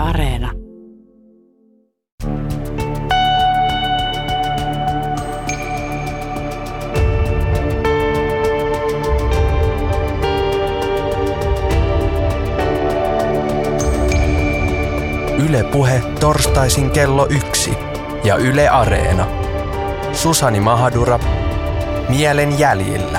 Areena. Yle Puhe torstaisin kello 1 ja Yle Areena. Susani Mahadura, Mielen jäljillä.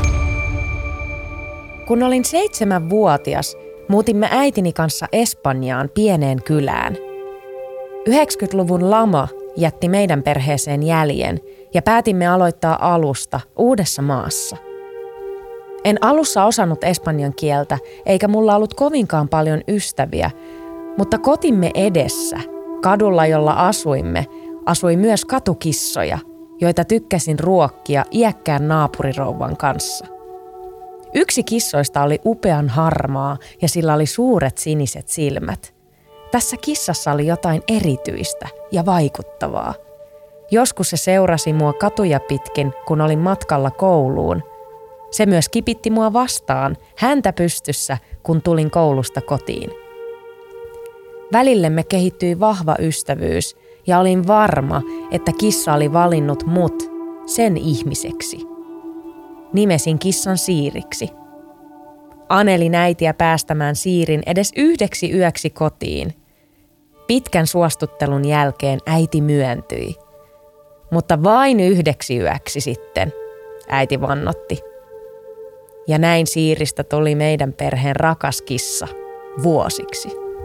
Kun olin 7-vuotias, muutimme äitini kanssa Espanjaan pieneen kylään. 90-luvun lama jätti meidän perheeseen jäljen ja päätimme aloittaa alusta uudessa maassa. En alussa osannut espanjan kieltä eikä mulla ollut kovinkaan paljon ystäviä, mutta kotimme edessä, kadulla jolla asuimme, asui myös katukissoja, joita tykkäsin ruokkia iäkkään naapurirouvan kanssa. Yksi kissoista oli upean harmaa ja sillä oli suuret siniset silmät. Tässä kissassa oli jotain erityistä ja vaikuttavaa. Joskus se seurasi mua katuja pitkin, kun olin matkalla kouluun. Se myös kipitti mua vastaan, häntä pystyssä, kun tulin koulusta kotiin. Välillemme kehittyi vahva ystävyys ja olin varma, että kissa oli valinnut mut sen ihmiseksi. Nimesin kissan Siiriksi. Anelin äitiä päästämään Siirin edes 1 yöksi kotiin. Pitkän suostuttelun jälkeen äiti myöntyi. Mutta vain 1 yöksi sitten, äiti vannotti. Ja näin Siiristä tuli meidän perheen rakas kissa vuosiksi.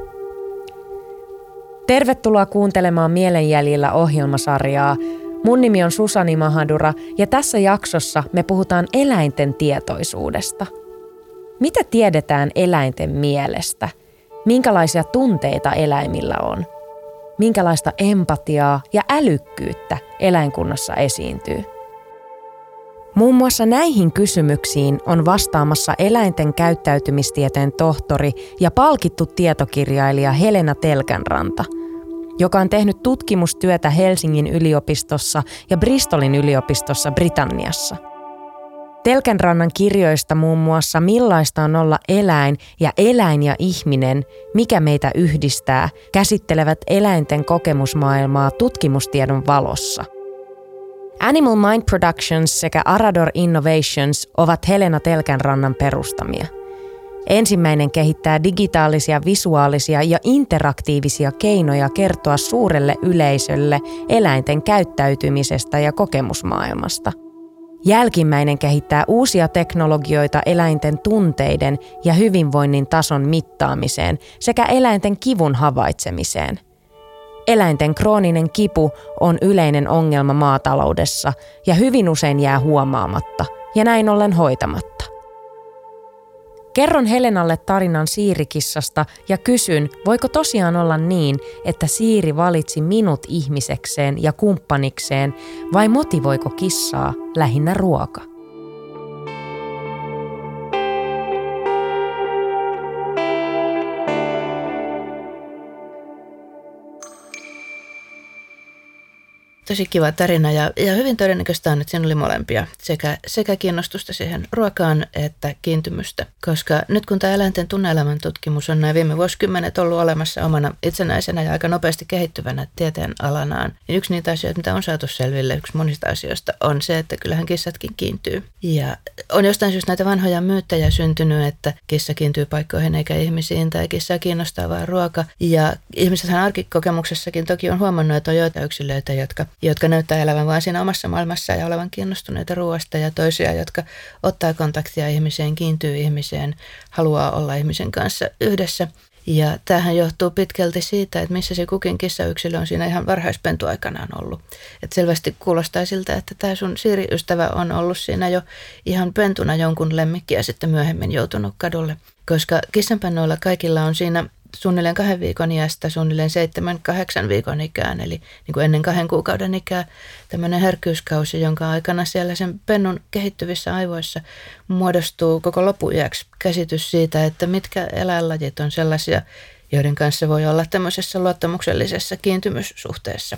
Tervetuloa kuuntelemaan Mielenjäljillä ohjelmasarjaa. Mun nimi on Susani Mahadura ja tässä jaksossa me puhutaan eläinten tietoisuudesta. Mitä tiedetään eläinten mielestä? Minkälaisia tunteita eläimillä on? Minkälaista empatiaa ja älykkyyttä eläinkunnassa esiintyy? Muun muassa näihin kysymyksiin on vastaamassa eläinten käyttäytymistieteen tohtori ja palkittu tietokirjailija Helena Telkänranta, joka on tehnyt tutkimustyötä Helsingin yliopistossa ja Bristolin yliopistossa Britanniassa. Telkänrannan kirjoista muun muassa Millaista on olla eläin ja ihminen, mikä meitä yhdistää, käsittelevät eläinten kokemusmaailmaa tutkimustiedon valossa. Animal Mind Productions sekä Arador Innovations ovat Helena Telkänrannan perustamia. Ensimmäinen kehittää digitaalisia, visuaalisia ja interaktiivisia keinoja kertoa suurelle yleisölle eläinten käyttäytymisestä ja kokemusmaailmasta. Jälkimmäinen kehittää uusia teknologioita eläinten tunteiden ja hyvinvoinnin tason mittaamiseen sekä eläinten kivun havaitsemiseen. Eläinten krooninen kipu on yleinen ongelma maataloudessa ja hyvin usein jää huomaamatta ja näin ollen hoitamatta. Kerron Helenalle tarinan Siirikissasta ja kysyn, voiko tosiaan olla niin, että Siiri valitsi minut ihmisekseen ja kumppanikseen vai motivoiko kissaa lähinnä ruoka? Tosi kiva tarina ja hyvin todennäköistä on, että siinä oli molempia, sekä kiinnostusta siihen ruokaan että kiintymystä. Koska nyt kun tämä eläinten tunne-elämän tutkimus on näin viime vuosikymmenet ollut olemassa omana itsenäisenä ja aika nopeasti kehittyvänä tieteen alanaan, niin yksi niitä asioita, mitä on saatu selville, yksi monista asioista on se, että kyllähän kissatkin kiintyy. Ja on jostain syystä näitä vanhoja myyttejä syntynyt, että kissa kiintyy paikkoihin eikä ihmisiin tai kissaa kiinnostaa vain ruoka. Ja ihmisethän arkikokemuksessakin toki on huomannut, että on joita yksilöitä, jotka näyttää elävän vain siinä omassa maailmassaan ja olevan kiinnostuneita ruoasta ja toisia, jotka ottaa kontaktia ihmiseen, kiintyy ihmiseen, haluaa olla ihmisen kanssa yhdessä. Ja tämähän johtuu pitkälti siitä, että missä se kukin kissayksilö on siinä ihan varhaispentuaikanaan ollut. Et selvästi kuulostaa siltä, että tämä sun Siiri-ystävä on ollut siinä jo ihan pentuna jonkun lemmikki ja sitten myöhemmin joutunut kadulle. Koska kissanpennoilla kaikilla on siinä suunnilleen 2 viikon iästä suunnilleen 7-8 viikon ikään, eli niin kuin ennen 2 kuukauden ikää tämmöinen herkkyyskausi, jonka aikana siellä sen pennun kehittyvissä aivoissa muodostuu koko loppuiäksi käsitys siitä, että mitkä eläinlajit on sellaisia, joiden kanssa voi olla tämmöisessä luottamuksellisessa kiintymyssuhteessa.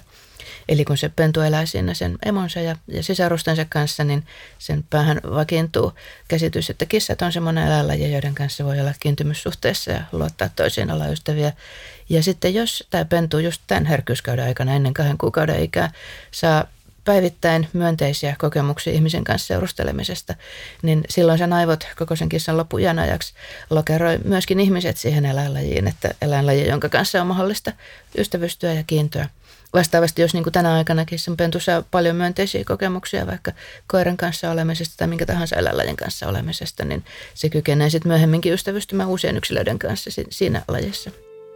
Eli kun se pentu elää siinä sen emonsa ja sisarustensa kanssa, niin sen päähän vakiintuu käsitys, että kissat on semmoinen eläinlaji, joiden kanssa voi olla kiintymyssuhteessa ja luottaa toisiin, olla ystäviä. Ja sitten jos tämä pentu just tämän herkkyyskauden aikana ennen 2 kuukauden ikää saa päivittäin myönteisiä kokemuksia ihmisen kanssa seurustelemisesta, niin silloin sen aivot koko sen kissan loppuiän ajaksi lokeroi myöskin ihmiset siihen eläinlajiin, että eläinlaji, jonka kanssa on mahdollista ystävystyä ja kiintyä. Vastaavasti, jos niin kuin tänä aikana kissan pentu saa paljon myönteisiä kokemuksia vaikka koiran kanssa olemisesta tai minkä tahansa eläinlajin kanssa olemisesta, niin se kykenee sitten myöhemminkin ystävystymään uusien yksilöiden kanssa siinä lajissa.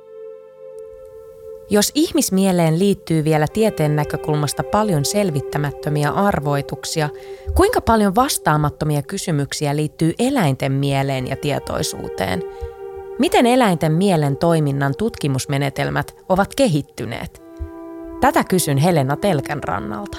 Jos ihmismieleen liittyy vielä tieteen näkökulmasta paljon selvittämättömiä arvoituksia, kuinka paljon vastaamattomia kysymyksiä liittyy eläinten mieleen ja tietoisuuteen? Miten eläinten mielen toiminnan tutkimusmenetelmät ovat kehittyneet? Tätä kysyn Helena Telkänrannalta.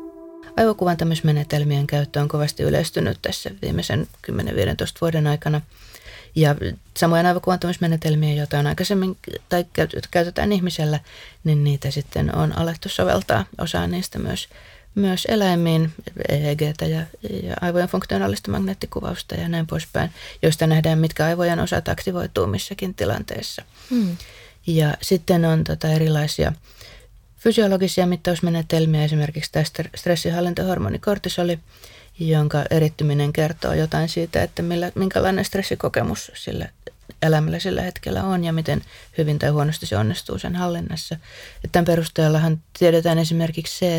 Aivokuvantamismenetelmien käyttö on kovasti yleistynyt tässä viimeisen 10-15 vuoden aikana. Ja samoja aivokuvantamismenetelmiä, joita on aikaisemmin tai käytetään ihmisellä, niin niitä sitten on alettu soveltaa. Osa niistä myös eläimiin, EEG:tä ja aivojen funktionaalista magneettikuvausta ja näin poispäin, joista nähdään, mitkä aivojen osat aktivoituu missäkin tilanteessa. Ja sitten on erilaisia fysiologisia mittausmenetelmiä, esimerkiksi tämä stressihallintohormoni kortisoli, jonka erittyminen kertoo jotain siitä, että minkälainen stressikokemus sillä elämällä sillä hetkellä on ja miten hyvin tai huonosti se onnistuu sen hallinnassa. Et tämän perusteellahan tiedetään esimerkiksi se,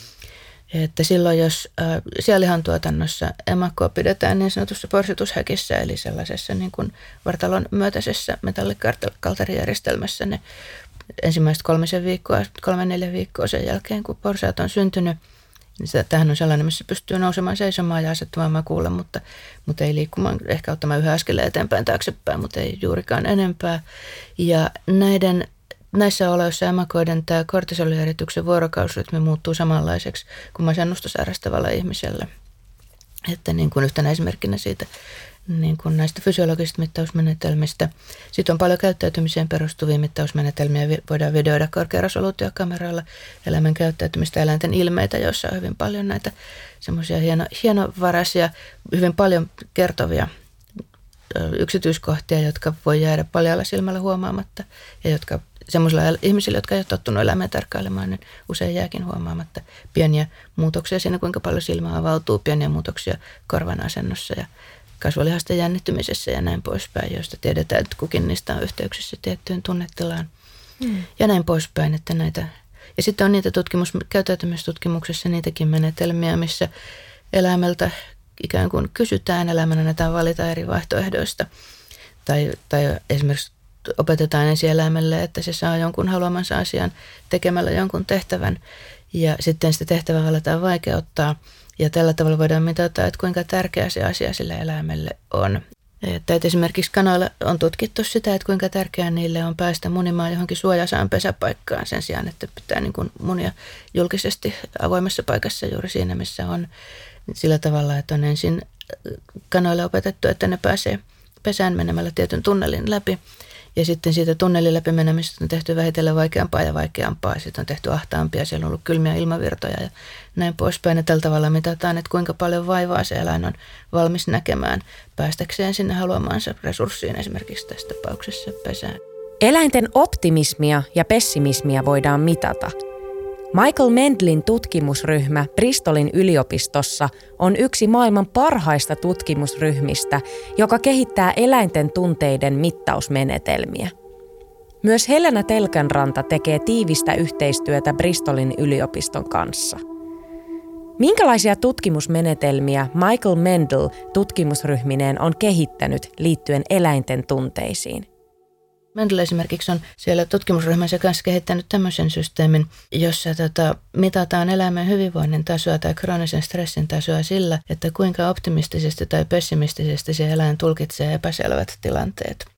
että silloin jos sianlihan tuotannossa emakkoa pidetään niin sanotussa porsitushäkissä, eli sellaisessa niin kuin vartalon myötäisessä metallikalterijärjestelmässä, ne ensimmäiset 3-4 viikkoa sen jälkeen, kun porsaat on syntynyt, niin tämähän on sellainen, missä pystyy nousemaan, seisomaan ja asettumaan makuulle, mutta ei liikkumaan, ehkä ottamaan yhden askeleen eteenpäin taaksepäin, mutta ei juurikaan enempää. Ja näissä oloissa emakoiden tämä kortisolierityksen vuorokausirytmi muuttuu samanlaiseksi kuin masennusta sairastavalla ihmisellä. Että niin kuin yhtenä esimerkkinä siitä niin kuin näistä fysiologisista mittausmenetelmistä. Sitten on paljon käyttäytymiseen perustuvia mittausmenetelmiä. Voidaan videoida korkearesoluutiokameralla eläimen käyttäytymistä, eläinten ilmeitä, joissa on hyvin paljon näitä semmoisia hienovaraisia, hyvin paljon kertovia yksityiskohtia, jotka voi jäädä paljaalla silmällä huomaamatta ja jotka semmoisilla ihmisillä, jotka ei ole tottunut eläimeen tarkkailemaan, niin usein jääkin huomaamatta pieniä muutoksia siinä, kuinka paljon silmä avautuu, pieniä muutoksia korvan asennossa ja kasvolihasten jännittymisessä ja näin poispäin, joista tiedetään, että kukin niistä on yhteyksissä tiettyyn tunnetilaan ja näin poispäin. Että näitä. Ja sitten on niitä käyttäytymistutkimuksessa niitäkin menetelmiä, missä eläimeltä ikään kuin kysytään, eläimen annetaan valita eri vaihtoehdoista tai esimerkiksi opetetaan esieläimelle, että se saa jonkun haluamansa asian tekemällä jonkun tehtävän ja sitten sitä tehtävää aletaan vaikeuttaa. Ja tällä tavalla voidaan mitata, että kuinka tärkeä se asia sille eläimelle on. Että esimerkiksi kanoilla on tutkittu sitä, että kuinka tärkeää niille on päästä munimaan johonkin suojaisaan pesäpaikkaan sen sijaan, että pitää niin kuin munia julkisesti avoimessa paikassa juuri siinä, missä on sillä tavalla, että on ensin kanoille opetettu, että ne pääsee pesään menemällä tietyn tunnelin läpi. Ja sitten siitä tunnelin läpi menemisestä on tehty vähitellen vaikeampaa ja vaikeampaa. Sitten on tehty ahtaampia, siellä on ollut kylmiä ilmavirtoja ja näin poispäin. Ja tällä tavalla mitataan, että kuinka paljon vaivaa se eläin on valmis näkemään päästäkseen sinne haluamaansa resurssiin, esimerkiksi tässä tapauksessa pesään. Eläinten optimismia ja pessimismiä voidaan mitata. Michael Mendelin tutkimusryhmä Bristolin yliopistossa on yksi maailman parhaista tutkimusryhmistä, joka kehittää eläinten tunteiden mittausmenetelmiä. Myös Helena Telkänranta tekee tiivistä yhteistyötä Bristolin yliopiston kanssa. Minkälaisia tutkimusmenetelmiä Michael Mendel tutkimusryhmineen on kehittänyt liittyen eläinten tunteisiin? Mendel esimerkiksi on siellä tutkimusryhmänsä kanssa kehittänyt tämmöisen systeemin, jossa mitataan eläimen hyvinvoinnin tasoa tai kroonisen stressin tasoa sillä, että kuinka optimistisesti tai pessimistisesti se eläin tulkitsee epäselvät tilanteet.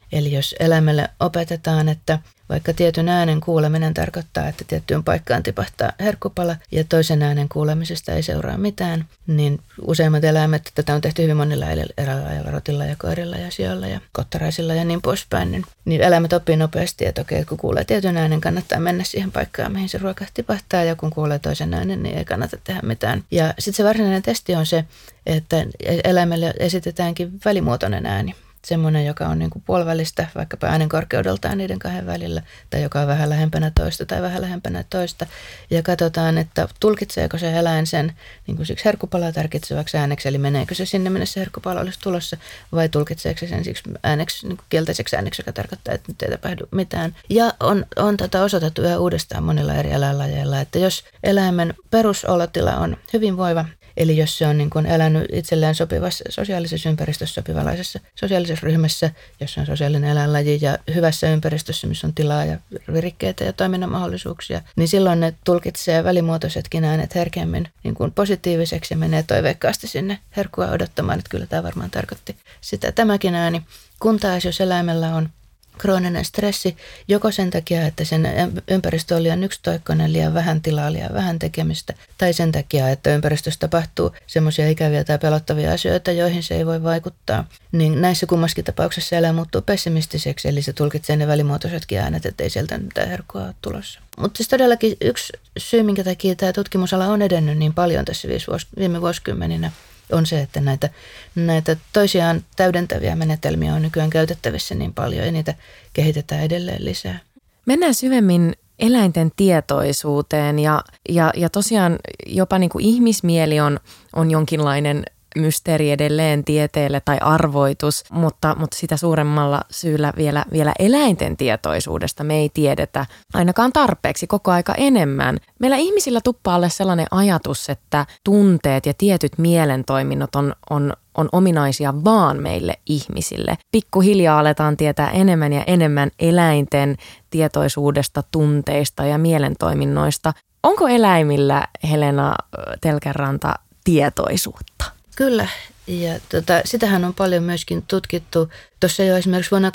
Eli jos eläimelle opetetaan, että vaikka tietyn äänen kuuleminen tarkoittaa, että tiettyyn paikkaan tipahtaa herkkupala ja toisen äänen kuulemisesta ei seuraa mitään, niin useimmat eläimet, tätä on tehty hyvin monilla eläinlajeilla, rotilla ja koirilla ja sioilla ja kottaraisilla ja niin poispäin, niin eläimet oppii nopeasti, että okei, kun kuulee tietyn äänen, kannattaa mennä siihen paikkaan, mihin se ruoka tipahtaa, ja kun kuulee toisen äänen, niin ei kannata tehdä mitään. Ja sitten se varsinainen testi on se, että eläimelle esitetäänkin välimuotoinen ääni. Semmoinen, joka on niin kuin puolivälistä, vaikkapa äänen korkeudeltaan niiden kahden välillä, tai joka on vähän lähempänä toista tai vähän lähempänä toista. Ja katsotaan, että tulkitseeko se eläin sen niin kuin siksi herkkupalaa tarkitsevaksi ääneksi, eli meneekö se sinne, minne se herkkupala olisi tulossa, vai tulkitseeko se sen siksi ääneksi, niin kuin kielteiseksi ääneksi, joka tarkoittaa, että nyt ei tapahdu mitään. Ja on osoitettu yhä uudestaan monilla eri eläinlajeilla, että jos eläimen perusolotila on hyvinvoiva, eli jos se on niin kuin elänyt itselleen sopivassa sosiaalisessa ympäristössä, sopivanlaisessa sosiaalisessa ryhmässä, jossa on sosiaalinen eläinlaji ja hyvässä ympäristössä, missä on tilaa ja virikkeitä ja toiminnan mahdollisuuksia, niin silloin ne tulkitsee välimuotoisetkin äänet herkemmin niin kuin positiiviseksi ja menee toiveikkaasti sinne herkkua odottamaan, että kyllä tämä varmaan tarkoitti sitä tämäkin ääni. Kun taas jos eläimellä on krooninen stressi, joko sen takia, että sen ympäristö on liian yksitoikkoinen, liian vähän tilaa, liian vähän tekemistä, tai sen takia, että ympäristössä tapahtuu semmoisia ikäviä tai pelottavia asioita, joihin se ei voi vaikuttaa, niin näissä kummaskin tapauksessa eläin muuttuu pessimistiseksi, eli se tulkitsee ne välimuotoisetkin äänet, ettei sieltä mitään herkkua ole tulossa. Mutta siis todellakin yksi syy, minkä takia tämä tutkimusala on edennyt niin paljon tässä viime vuosikymmeninä, on se, että näitä toisiaan täydentäviä menetelmiä on nykyään käytettävissä niin paljon ja niitä kehitetään edelleen lisää. Mennään syvemmin eläinten tietoisuuteen ja tosiaan jopa niin kuin ihmismieli on jonkinlainen mysteeri edelleen tieteelle tai arvoitus, mutta sitä suuremmalla syyllä vielä eläinten tietoisuudesta me ei tiedetä ainakaan tarpeeksi koko aika enemmän. Meillä ihmisillä tuppaa alle sellainen ajatus, että tunteet ja tietyt mielentoiminnot on ominaisia vaan meille ihmisille. Pikkuhiljaa aletaan tietää enemmän ja enemmän eläinten tietoisuudesta, tunteista ja mielentoiminnoista. Onko eläimillä, Helena Telkäranta, tietoisuutta? Kyllä, ja sitähän on paljon myöskin tutkittu. Tuossa jo esimerkiksi vuonna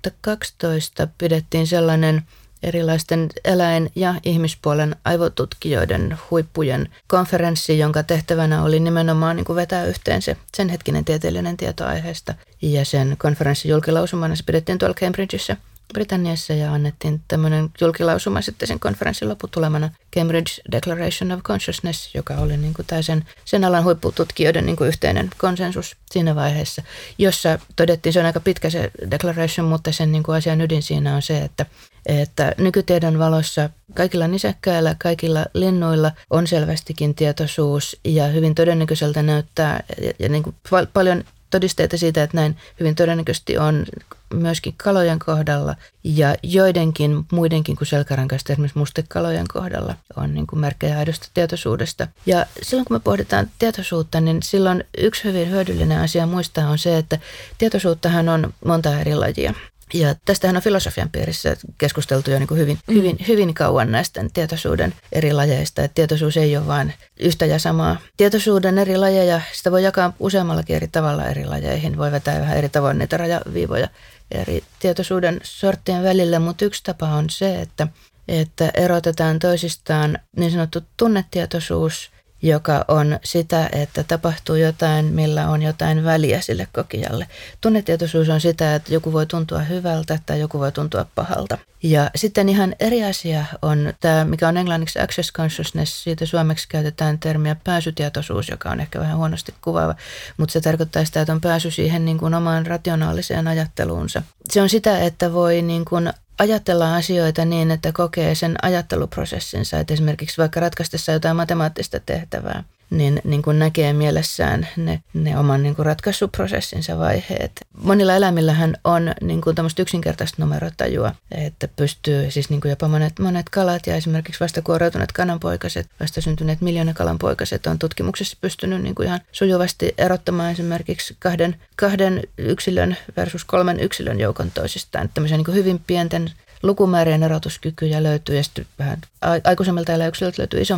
2012 pidettiin sellainen erilaisten eläin- ja ihmispuolen aivotutkijoiden huippujen konferenssi, jonka tehtävänä oli nimenomaan niin kuin vetää yhteen se sen hetkinen tieteellinen tieto aiheesta. Ja sen konferenssin julkilausumana se pidettiin tuolla Cambridgeissa, Britanniassa, ja annettiin tämmöinen julkilausuma sitten sen konferenssin lopputulemana, Cambridge Declaration of Consciousness, joka oli niin kuin sen alan huippututkijoiden niin kuin yhteinen konsensus siinä vaiheessa, jossa todettiin, se on aika pitkä se declaration, mutta sen niin kuin asian ydin siinä on se, että nykytiedon valossa kaikilla nisäkkäillä, kaikilla linnuilla on selvästikin tietoisuus ja hyvin todennäköiseltä näyttää ja niin kuin paljon todisteita siitä, että näin hyvin todennäköisesti on myöskin kalojen kohdalla ja joidenkin muidenkin kuin selkärankaista, esimerkiksi mustekalojen kohdalla on niin kuin merkkejä aidosta tietoisuudesta. Ja silloin kun me pohditaan tietoisuutta, niin silloin yksi hyvin hyödyllinen asia muistaa on se, että tietoisuuttahan on monta eri lajia. Ja tästähän on filosofian piirissä keskusteltu jo niin kuin hyvin kauan näistä tietoisuuden eri lajeista. Että tietoisuus ei ole vain yhtä ja samaa. Tietoisuuden eri lajeja, sitä voi jakaa useammallakin eri tavalla eri lajeihin. Voi vetää vähän eri tavoin niitä rajaviivoja eri tietoisuuden sorttien välillä, mutta yksi tapa on se, että erotetaan toisistaan niin sanottu tunnetietoisuus, joka on sitä, että tapahtuu jotain, millä on jotain väliä sille kokijalle. Tunnetietoisuus on sitä, että joku voi tuntua hyvältä tai joku voi tuntua pahalta. Ja sitten ihan eri asia on tämä, mikä on englanniksi access consciousness, siitä suomeksi käytetään termiä pääsytietoisuus, joka on ehkä vähän huonosti kuvaava, mutta se tarkoittaa sitä, että on pääsy siihen niin kuin omaan rationaaliseen ajatteluunsa. Se on sitä, että voi niin kuin ajatellaan asioita niin, että kokee sen ajatteluprosessinsa, että esimerkiksi vaikka ratkaistessa jotain matemaattista tehtävää, niin kuin näkee mielessään ne oman niin kuin ratkaisuprosessinsa vaiheet. Monilla eläimillähän on niin kuin tämmöistä yksinkertaista numerotajua, että pystyy siis niin kuin jopa monet kalat ja esimerkiksi vastakuoroutuneet kananpoikaset, vastasyntyneet miljoonakalanpoikaset on tutkimuksessa pystynyt niin kuin ihan sujuvasti erottamaan esimerkiksi kahden yksilön versus 3 yksilön joukon toisistaan. Tämmöisiä niin kuin hyvin pienten lukumäärien erotuskykyjä löytyy ja sitten vähän aikuisemmilta eläyksilöiltä löytyy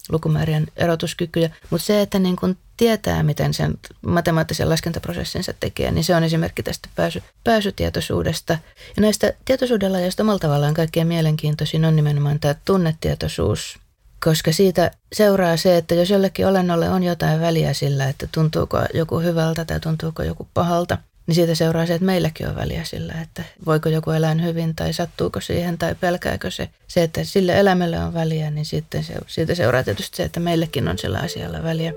lukumäärien erotuskykyjä. Mutta se, että niin kun tietää, miten sen matemaattisen laskentaprosessinsa tekee, niin se on esimerkki tästä pääsytietoisuudesta. Ja näistä tietoisuudenlajeista omalla tavallaan kaikkein mielenkiintoisin on nimenomaan tämä tunnetietoisuus, koska siitä seuraa se, että jos jollekin olennolle on jotain väliä sillä, että tuntuuko joku hyvältä tai tuntuuko joku pahalta, niin siitä seuraa se, että meilläkin on väliä sillä, että voiko joku eläin hyvin tai sattuuko siihen tai pelkääkö se. Se, että sille eläimelle on väliä, niin sitten siitä seuraa tietysti se, että meillekin on sillä asialla väliä.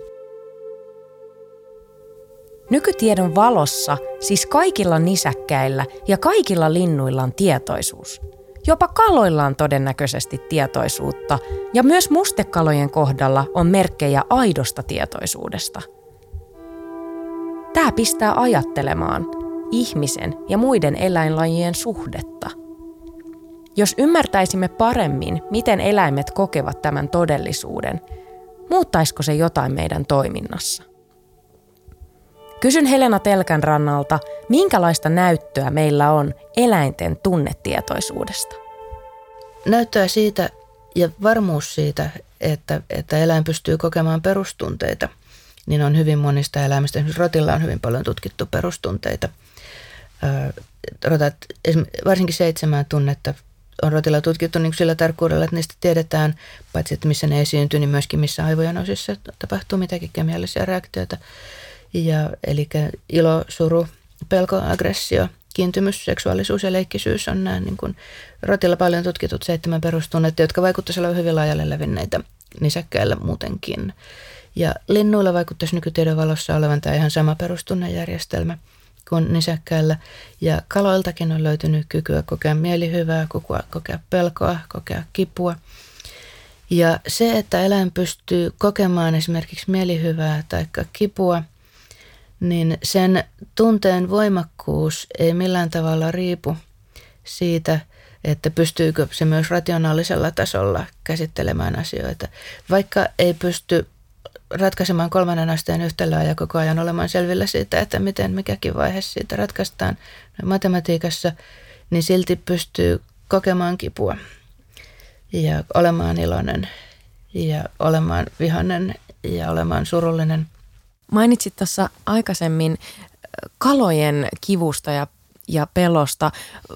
Nykytiedon valossa siis kaikilla nisäkkäillä ja kaikilla linnuilla on tietoisuus. Jopa kaloilla on todennäköisesti tietoisuutta ja myös mustekalojen kohdalla on merkkejä aidosta tietoisuudesta. Tämä pistää ajattelemaan ihmisen ja muiden eläinlajien suhdetta. Jos ymmärtäisimme paremmin, miten eläimet kokevat tämän todellisuuden, muuttaisiko se jotain meidän toiminnassa? Kysyn Helena Telkänrannalta, minkälaista näyttöä meillä on eläinten tunnetietoisuudesta? Näyttöä siitä ja varmuus siitä, että eläin pystyy kokemaan perustunteita, niin on hyvin monista eläimistä. Esimerkiksi rotilla on hyvin paljon tutkittu perustunteita. Rotat, varsinkin 7 tunnetta on rotilla tutkittu niin sillä tarkkuudella, että niistä tiedetään, paitsi että missä ne esiintyy, niin myöskin missä aivojen osissa tapahtuu mitäkin kemiallisia reaktioita. Eli ilo, suru, pelko, aggressio, kiintymys, seksuaalisuus ja leikkisyys on nämä niin kuin rotilla paljon tutkitut 7 perustunnetta, jotka vaikuttaisi olevan hyvin laajalle levinneitä nisäkkäillä muutenkin. Ja linnuilla vaikuttaisi nykytiedon valossa olevan tämä ihan sama perustunnejärjestelmä kuin nisäkkäillä. Ja kaloiltakin on löytynyt kykyä kokea mielihyvää, kokea pelkoa, kokea kipua. Ja se, että eläin pystyy kokemaan esimerkiksi mielihyvää tai kipua, niin sen tunteen voimakkuus ei millään tavalla riipu siitä, että pystyykö se myös rationaalisella tasolla käsittelemään asioita. Vaikka ei pysty ratkaisemaan 3. asteen yhtälöä ja koko ajan olemaan selvillä siitä, että miten mikäkin vaihe siitä ratkaistaan matematiikassa, niin silti pystyy kokemaan kipua ja olemaan iloinen ja olemaan vihainen ja olemaan surullinen. Mainitsit tuossa aikaisemmin kalojen kivusta ja pelosta.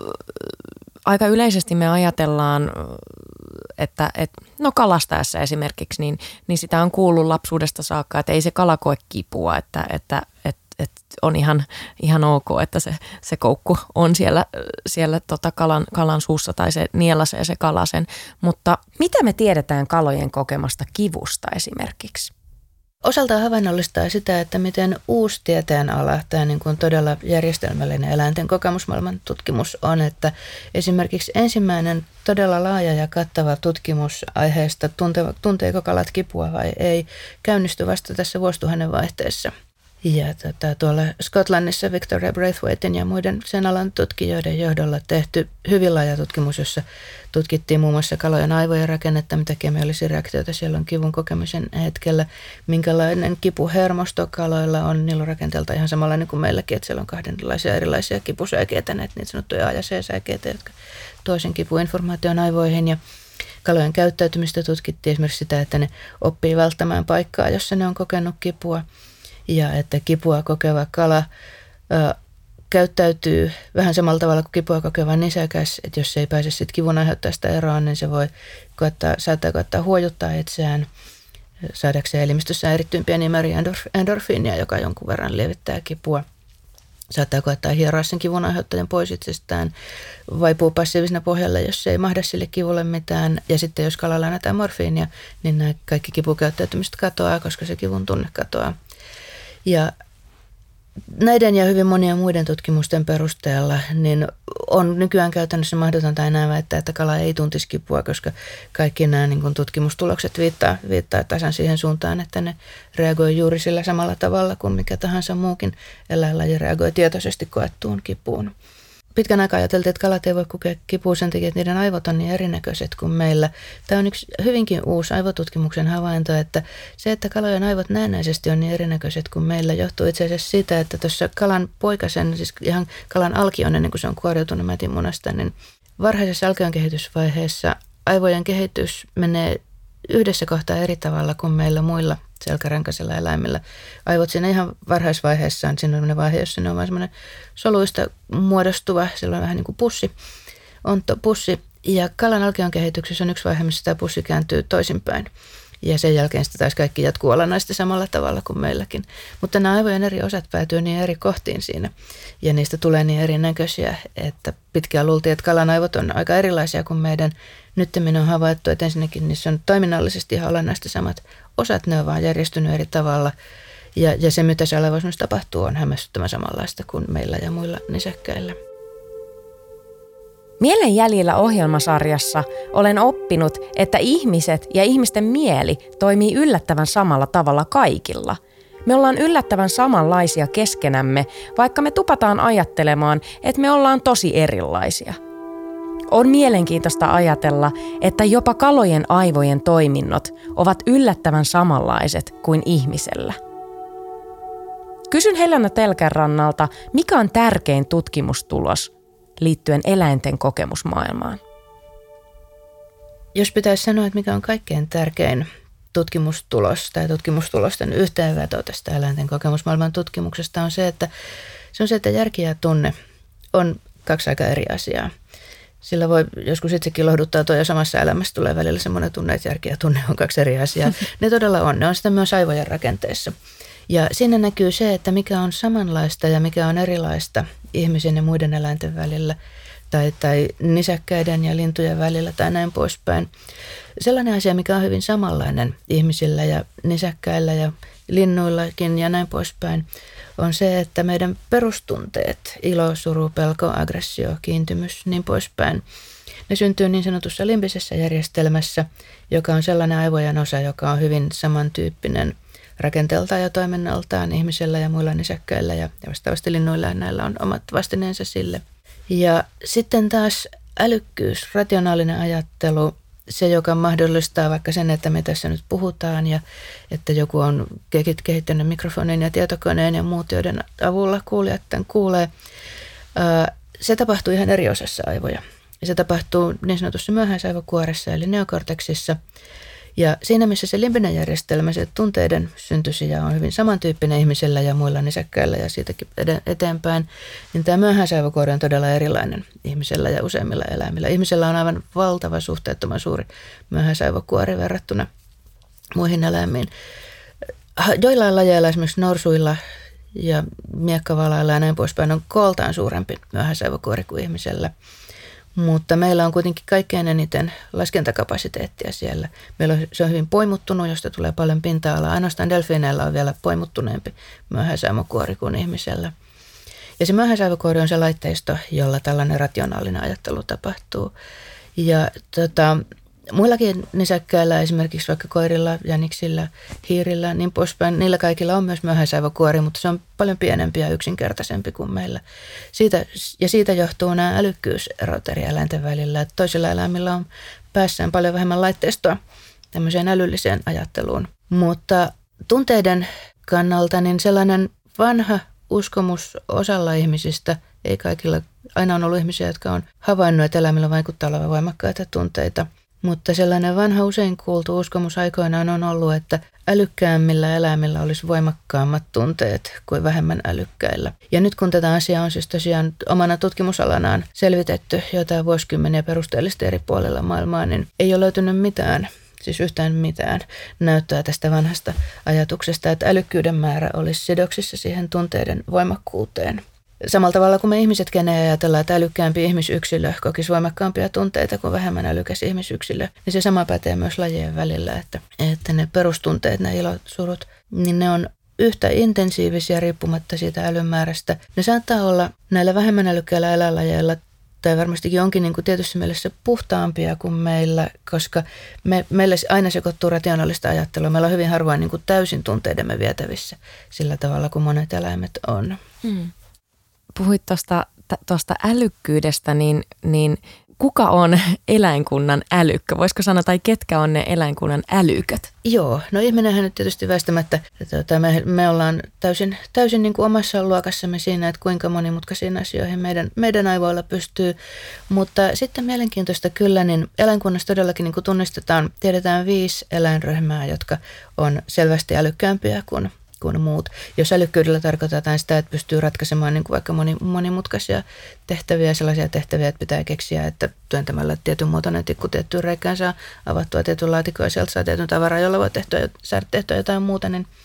Aika yleisesti me ajatellaan, että kalastaessa esimerkiksi, niin sitä on kuullut lapsuudesta saakka, että ei se kala koe kipua, että on ihan ok, että se koukku on siellä kalan suussa tai se nielasee se kala sen. Mutta mitä me tiedetään kalojen kokemasta kivusta esimerkiksi? Osaltaan havainnollistaa sitä, että miten uusi tieteenala, tämä niin kuin todella järjestelmällinen eläinten kokemusmaailman tutkimus on, että esimerkiksi ensimmäinen todella laaja ja kattava tutkimus aiheesta, tunteeko kalat kipua vai ei, käynnistyi vasta tässä vuosituhannen vaihteessa. Ja tuolla Skotlannissa Victoria Braithwaitin ja muiden sen alan tutkijoiden johdolla tehty hyvin laaja tutkimus, jossa tutkittiin muun muassa kalojen aivojen rakennetta, mitä kemiallisia reaktioita siellä on kivun kokemisen hetkellä, minkälainen kipuhermosto kaloilla on, niillä on rakenteelta ihan samanlainen kuin meilläkin, että siellä on 2 erilaisia kipusäikeitä, näitä niin sanottuja A- ja C-säikeitä, jotka tuo sen kipuinformaation aivoihin ja kalojen käyttäytymistä tutkittiin esimerkiksi sitä, että ne oppii välttämään paikkaa, jossa ne on kokenut kipua. Ja että kipua kokeva kala käyttäytyy vähän samalla tavalla kuin kipua kokeva nisäkäs, että jos se ei pääse sitten kivun aiheuttajasta eroon, niin se voi saattaa koettaa huojuttaa itseään saadakseen elimistössä erittäin pieniä määriä endorfiinia, joka jonkun verran lievittää kipua. Saattaa koettaa hieroa sen kivun aiheuttajan pois itsestään, vaipuu passiivisena pohjalle, jos se ei mahda sille kivulle mitään. Ja sitten jos kalalla annetaan morfiinia, niin nämä kaikki kipukäyttäytymiset katoaa, koska se kivun tunne katoaa. Ja näiden ja hyvin monien muiden tutkimusten perusteella niin on nykyään käytännössä mahdotonta enää väittää, että kala ei tuntisi kipua, koska kaikki nämä niin kuin tutkimustulokset viittaa tasan siihen suuntaan, että ne reagoi juuri sillä samalla tavalla kuin mikä tahansa muukin eläinlaji reagoi tietoisesti koettuun kipuun. Pitkän aikaa ajateltiin, että kalat ei voi kokea kipua sen takia, että niiden aivot on niin erinäköiset kuin meillä. Tämä on yksi hyvinkin uusi aivotutkimuksen havainto, että se, että kalojen aivot näennäisesti on niin erinäköiset kuin meillä, johtuu itse asiassa siitä, että tuossa kalan poikasen, siis ihan kalan alkion ennen kuin se on kuoriutunut mätimunasta, niin varhaisessa alkion kehitysvaiheessa aivojen kehitys menee yhdessä kohtaa eri tavalla kuin meillä muilla selkärankaisilla eläimillä. Aivot siinä ihan varhaisvaiheessaan, siinä on sellainen vaihe, jossa ne on vain semmoinen soluista muodostuva, sillä on vähän niin kuin pussi, onttopussi. Ja kalan alkeon kehityksessä on yksi vaihe, missä tämä pussi kääntyy toisinpäin. Ja sen jälkeen sitten taas kaikki jatkuu olennaisesti samalla tavalla kuin meilläkin. Mutta nämä aivojen eri osat päätyy niin eri kohtiin siinä. Ja niistä tulee niin erinäköisiä, että pitkään luultiin, että kalan aivot on aika erilaisia kuin meidän. Nyt on havaittu, että ensinnäkin niissä on toiminnallisesti ihan olennaisesti samat osat. Ne on vaan järjestynyt eri tavalla. Ja se, mitä siellä aivoissa tapahtuu, on hämmästyttävän samanlaista kuin meillä ja muilla nisäkkäillä. Mielen jäljillä -ohjelmasarjassa olen oppinut, että ihmiset ja ihmisten mieli toimii yllättävän samalla tavalla kaikilla. Me ollaan yllättävän samanlaisia keskenämme, vaikka me tupataan ajattelemaan, että me ollaan tosi erilaisia. On mielenkiintoista ajatella, että jopa kalojen aivojen toiminnot ovat yllättävän samanlaiset kuin ihmisellä. Kysyn Helena Telkärannalta, mikä on tärkein tutkimustulos liittyen eläinten kokemusmaailmaan? Jos pitäisi sanoa, että mikä on kaikkein tärkein tutkimustulos tai tutkimustulosten yhteenveto tästä eläinten kokemusmaailman tutkimuksesta on se, että järki ja tunne on kaksi aika eri asiaa. Sillä voi joskus itsekin lohduttaa ja samassa elämässä tulee välillä semmoinen tunne, että järki ja tunne on kaksi eri asiaa. Ne todella on. Ne on sitä myös aivojen rakenteessa. Ja siinä näkyy se, että mikä on samanlaista ja mikä on erilaista ihmisen ja muiden eläinten välillä tai nisäkkäiden ja lintujen välillä tai näin poispäin. Sellainen asia, mikä on hyvin samanlainen ihmisillä ja nisäkkäillä ja linnuillakin ja näin poispäin, on se, että meidän perustunteet, ilo, suru, pelko, aggressio, kiintymys, niin poispäin, ne syntyy niin sanotussa limbisessä järjestelmässä, joka on sellainen aivojen osa, joka on hyvin samantyyppinen rakenteeltaan ja toiminnaltaan ihmisellä ja muilla nisäkkäillä ja vastaavasti linnuilla ja näillä on omat vastineensa sille. Ja sitten taas älykkyys, rationaalinen ajattelu, se joka mahdollistaa vaikka sen, että me tässä nyt puhutaan ja että joku on kehittänyt mikrofonin ja tietokoneen ja muut, joiden avulla kuulijat tämän kuulee, se tapahtuu ihan eri osassa aivoja. Ja se tapahtuu niin sanotussa myöhäisaivokuoressa eli neokorteksissa. Ja siinä, missä se limbinen järjestelmä, se tunteiden syntysija on hyvin samantyyppinen ihmisellä ja muilla nisäkkäillä ja siitäkin eteenpäin, niin tämä myöhäisaivokuori on todella erilainen ihmisellä ja useimmilla eläimillä. Ihmisellä on aivan valtava suhteettoman suuri myöhäisaivokuori verrattuna muihin eläimiin. Joillain lajeilla, esimerkiksi norsuilla ja miekkavalailla ja näin poispäin, on kooltaan suurempi myöhäisaivokuori kuin ihmisellä. Mutta meillä on kuitenkin kaikkein eniten laskentakapasiteettia siellä. Se on hyvin poimuttunut, josta tulee paljon pinta-alaa. Ainoastaan delfiineillä on vielä poimuttuneempi myöhäisaivokuori kuin ihmisellä. Ja se myöhäisaivokuori on se laitteisto, jolla tällainen rationaalinen ajattelu tapahtuu. Ja muillakin nisäkkäillä, esimerkiksi vaikka koirilla, jäniksillä, hiirillä, niin poispäin, niillä kaikilla on myös myöhäisaivokuori, mutta se on paljon pienempi ja yksinkertaisempi kuin meillä. Siitä johtuu nämä älykkyyserot eri eläinten välillä. Että toisilla eläimillä on päässään paljon vähemmän laitteistoa tämmöiseen älylliseen ajatteluun. Mutta tunteiden kannalta niin sellainen vanha uskomus osalla ihmisistä, ei kaikilla, aina on ollut ihmisiä, jotka on havainnut, että eläimillä vaikuttaa olevan voimakkaita tunteita. Mutta sellainen vanha usein kuultu uskomus aikoinaan on ollut, että älykkäämmillä eläimillä olisi voimakkaammat tunteet kuin vähemmän älykkäillä. Ja nyt kun tätä asiaa on siis tosiaan omana tutkimusalanaan selvitetty jotain vuosikymmeniä perusteellisesti eri puolilla maailmaa, niin ei ole löytynyt mitään, siis yhtään mitään näyttöä tästä vanhasta ajatuksesta, että älykkyyden määrä olisi sidoksissa siihen tunteiden voimakkuuteen. Samalla tavalla kuin me ihmiset, kenen ajatellaan, että älykkäämpi ihmisyksilö kokisi voimakkaampia tunteita kuin vähemmän älykäs ihmisyksilö, niin se sama pätee myös lajien välillä, että ne perustunteet, ne ilosurut, niin ne on yhtä intensiivisiä riippumatta siitä älymäärästä. Ne saattaa olla näillä vähemmän älykkäillä eläinlajeilla, tai varmastikin onkin niin kuin tietyssä mielessä puhtaampia kuin meillä, koska meillä aina sekoittuu rationaalista ajattelua. Meillä on hyvin harvoin niin kuin täysin tunteidemme vietävissä sillä tavalla kuin monet eläimet on. Puhuit tuosta älykkyydestä, niin kuka on eläinkunnan älykkö? Voisiko sanoa, tai ketkä on ne eläinkunnan älyköt? Joo, no ihminenhän nyt tietysti väistämättä, että me ollaan täysin niin kuin omassa luokassamme siinä, että kuinka monimutkaisiin asioihin meidän aivoilla pystyy. Mutta sitten mielenkiintoista kyllä, niin eläinkunnassa todellakin niin kuin tiedetään 5 eläinryhmää, jotka on selvästi älykkäämpiä kuin muut. Jos älykkyydellä tarkoitetaan sitä, että pystyy ratkaisemaan niin kuin vaikka monimutkaisia tehtäviä, sellaisia tehtäviä, että pitää keksiä, että työntämällä tietyn muotoinen tikku tiettyyn reikään saa avattua tietyn laatikon ja sieltä saa tietyn tavaraa, jolla voi saada tehtyä jotain muuta,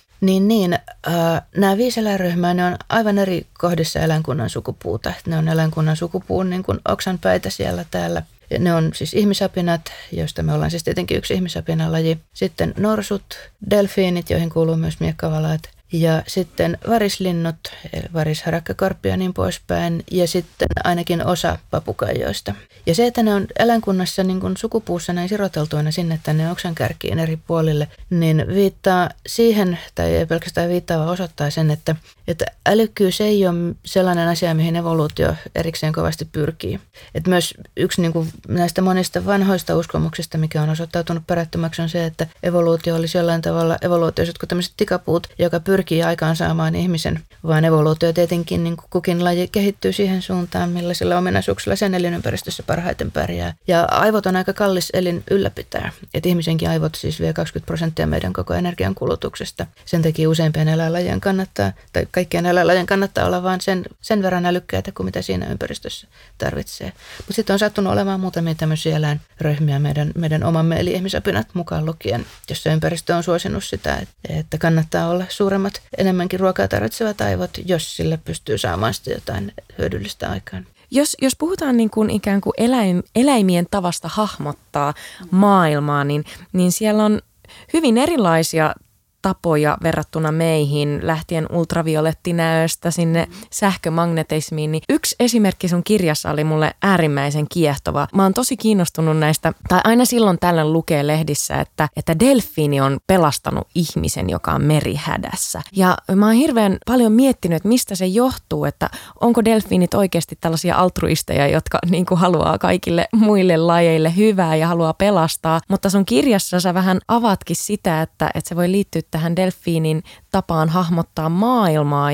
nämä 5 eläinryhmää, ne on aivan eri kohdissa eläinkunnan sukupuuta. Ne on eläinkunnan sukupuun niin kuin oksanpäitä siellä täällä. Ne on siis ihmisapinat, joista me ollaan siis tietenkin yksi ihmisapinalaji. Sitten norsut, delfiinit, joihin kuuluu myös miekkavalaat. Ja sitten varislinnut, varis, harakka, korppi ja niin poispäin. Ja sitten ainakin osa papukaijoista. Ja se, että ne on eläinkunnassa niin kuin sukupuussa näin siroteltuina sinne tänne oksankärkiin eri puolille, niin viittaa siihen, tai ei pelkästään viittaa, vaan osoittaa sen, että älykkyys ei ole sellainen asia, mihin evoluutio erikseen kovasti pyrkii. Että myös yksi niin kuin näistä monista vanhoista uskomuksista, mikä on osoittautunut perättömäksi, on se, että evoluutio olisi jollain tavalla evoluutioiset kuin tämmöiset tikapuut, joka pyrkii aikaan saamaan ihmisen, vaan evoluutio tietenkin niin kuin kukin laji kehittyy siihen suuntaan, millaisilla ominaisuuksilla sen elinympäristössä parhaiten pärjää. Ja aivot on aika kallis elin ylläpitää. Et ihmisenkin aivot siis vie 20% meidän koko energian kulutuksesta. Sen takia useimpien eläinlajien kannattaa, tai kaikkien eläinlajien kannattaa olla vaan sen verran älykkäitä kuin mitä siinä ympäristössä tarvitsee. Mutta sitten on sattunut olemaan muutamia tämmöisiä eläinryhmiä meidän omamme eli ihmisapinat mukaan lukien, jossa ympäristö on suosinut sitä, että kannattaa olla suuremmat, enemmänkin ruokaa tarvitsevat aivot, jos sille pystyy saamaan sitä jotain hyödyllistä aikaan. Jos puhutaan niin kuin ikään kuin eläimien tavasta hahmottaa maailmaa, niin siellä on hyvin erilaisia tapoja verrattuna meihin, lähtien ultraviolettinäöstä sinne sähkömagnetismiin. Niin yksi esimerkki sun kirjassa oli mulle äärimmäisen kiehtova. Mä oon tosi kiinnostunut näistä, tai aina silloin tällöin lukee lehdissä, että delfiini on pelastanut ihmisen, joka on merihädässä. Ja mä oon hirveän paljon miettinyt, että mistä se johtuu, että onko delfiinit oikeasti tällaisia altruisteja, jotka niin kuin haluaa kaikille muille lajeille hyvää ja haluaa pelastaa. Mutta sun kirjassa sä vähän avatkin sitä, että se voi liittyä tähän delfiinin tapaan hahmottaa maailmaa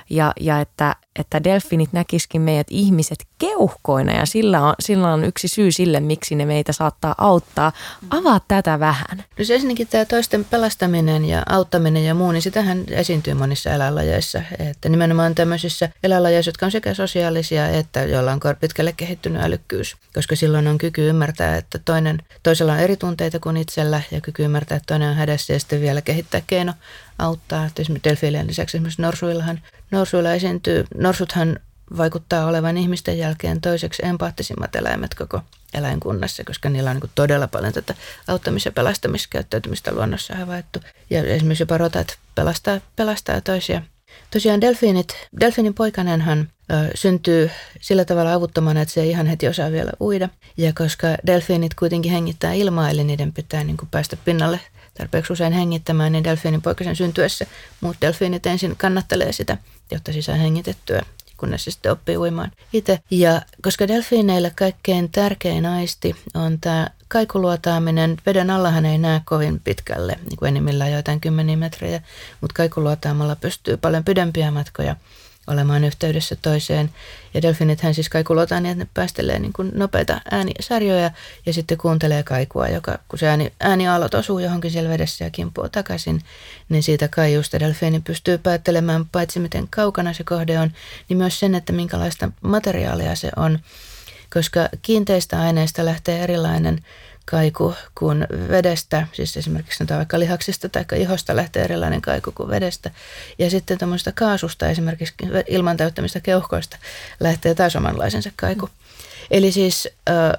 ja että delfiinit näkisikin meidät ihmiset keuhkoina ja sillä on yksi syy sille, miksi ne meitä saattaa auttaa. Avaa tätä vähän. No se ensinnäkin tämä toisten pelastaminen ja auttaminen ja muu, niin sitähän esiintyy monissa eläinlajeissa. Että nimenomaan tämmöisissä eläinlajeissa, jotka on sekä sosiaalisia että joilla on pitkälle kehittynyt älykkyys. Koska silloin on kyky ymmärtää, että toisella on eri tunteita kuin itsellä ja kyky ymmärtää, että toinen on hädässä ja sitten vielä kehittää keino auttaa. Että esimerkiksi delfiinien lisäksi esimerkiksi norsuilla esiintyy. Norsuthan vaikuttaa olevan ihmisten jälkeen toiseksi empaattisimmat eläimet koko eläinkunnassa, koska niillä on niin kuin todella paljon tätä auttamis- ja pelastamiskäyttäytymistä luonnossa havaittu. Ja esimerkiksi jopa rotat pelastaa toisia. Tosiaan delfiinin poikanenhan syntyy sillä tavalla avuttomana, että se ei ihan heti osaa vielä uida. Ja koska delfiinit kuitenkin hengittää ilmaa, eli niiden pitää niin kuin päästä pinnalle tarpeeksi usein hengittämään, niin delfiinin poikasen syntyessä muut delfiinit ensin kannattelee sitä, jotta sisään hengitettyä, kunnes se sitten oppii uimaan itse. Ja koska delfiineille kaikkein tärkein aisti on tämä kaikuluotaaminen, veden allahan ei näe kovin pitkälle, niin kuin enimmillään joitain 10 metriä, mutta kaikuluotaamalla pystyy paljon pidempiä matkoja olemaan yhteydessä toiseen. Ja delfiinithän siis kaikuluotaan niin, että ne päästelee niin kuin nopeita äänisarjoja ja sitten kuuntelee kaikua, kun se ääniaallot osuu johonkin siellä vedessä ja kimpuu takaisin, niin siitä kaiusta delfiini pystyy päättelemään paitsi miten kaukana se kohde on, niin myös sen, että minkälaista materiaalia se on, koska kiinteistä aineista lähtee erilainen kaiku kuin vedestä, siis esimerkiksi vaikka lihaksista tai ihosta lähtee erilainen kaiku kuin vedestä. Ja sitten tuommoista kaasusta, esimerkiksi ilman täyttämistä keuhkoista, lähtee taas omanlaisensa kaiku. Eli siis,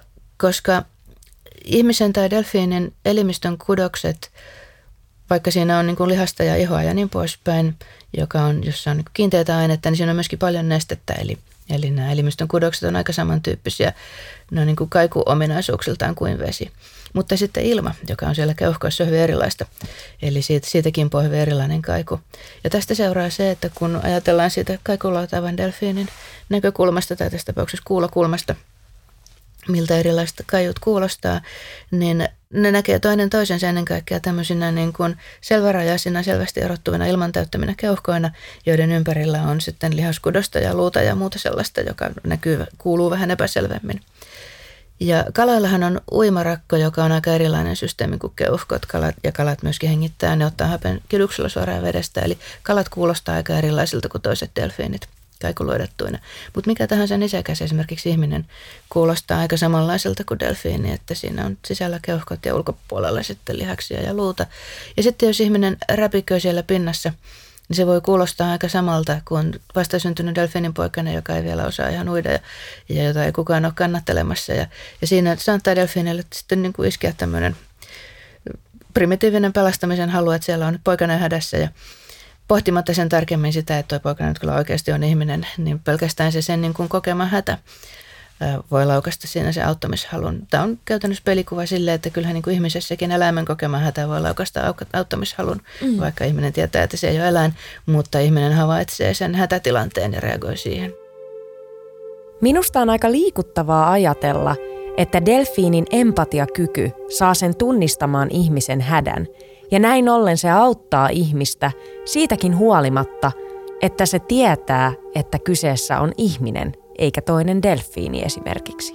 koska ihmisen tai delfiinin elimistön kudokset, vaikka siinä on niin kuin lihasta ja ihoa ja niin poispäin, jossa on niin kuin kiinteitä ainetta, niin siinä on myöskin paljon nestettä, eli nämä elimistön kudokset on aika samantyyppisiä, ne on niin kuin kaikuominaisuuksiltaan kuin vesi. Mutta sitten ilma, joka on siellä keuhkoissa, on hyvin erilaista, eli siitäkin on hyvin erilainen kaiku. Ja tästä seuraa se, että kun ajatellaan siitä kaikuluotaavan delfiinin näkökulmasta tai tässä tapauksessa kuulokulmasta, miltä erilaiset kaiut kuulostaa, niin ne näkee toinen toisensa ennen kaikkea tämmöisinä niin kuin selvärajaisina, selvästi erottuvina ilmantäyttäminä keuhkoina, joiden ympärillä on sitten lihaskudosta ja luuta ja muuta sellaista, joka kuuluu vähän epäselvemmin. Ja kalaillahan on uimarakko, joka on aika erilainen systeemi kuin keuhkot. Kalat myöskin hengittää, ne ottaa hapen kiduksella suoraan vedestä, eli kalat kuulostaa aika erilaisilta kuin toiset delfiinit kaikuluodettuina. Mutta mikä tahansa nisäkäs, esimerkiksi ihminen, kuulostaa aika samanlaiselta kuin delfiini, että siinä on sisällä keuhkot ja ulkopuolella sitten lihaksia ja luuta. Ja sitten jos ihminen räpiköi siellä pinnassa, niin se voi kuulostaa aika samalta kuin vastasyntynyt delfiinin poikainen, joka ei vielä osaa ihan uida ja jota ei kukaan ole kannattelemassa. Ja siinä saattaa delfiinille sitten niin kuin iskeä tämmöinen primitiivinen pelastamisen halu, että siellä on nyt poikainen hädässä ja pohtimatta sen tarkemmin sitä, että tuo poikainen nyt kyllä oikeasti on ihminen, niin pelkästään se sen niin kuin kokema hätä voi laukaista siinä se auttamishalun. Tämä on käytännössä pelikuva silleen, että kyllähän niin kuin ihmisessäkin eläimen kokema hätä voi laukaista auttamishalun, vaikka ihminen tietää, että se ei ole eläin, mutta ihminen havaitsee sen hätätilanteen ja reagoi siihen. Minusta on aika liikuttavaa ajatella, että delfiinin empatiakyky saa sen tunnistamaan ihmisen hädän, ja näin ollen se auttaa ihmistä siitäkin huolimatta, että se tietää, että kyseessä on ihminen, eikä toinen delfiini esimerkiksi.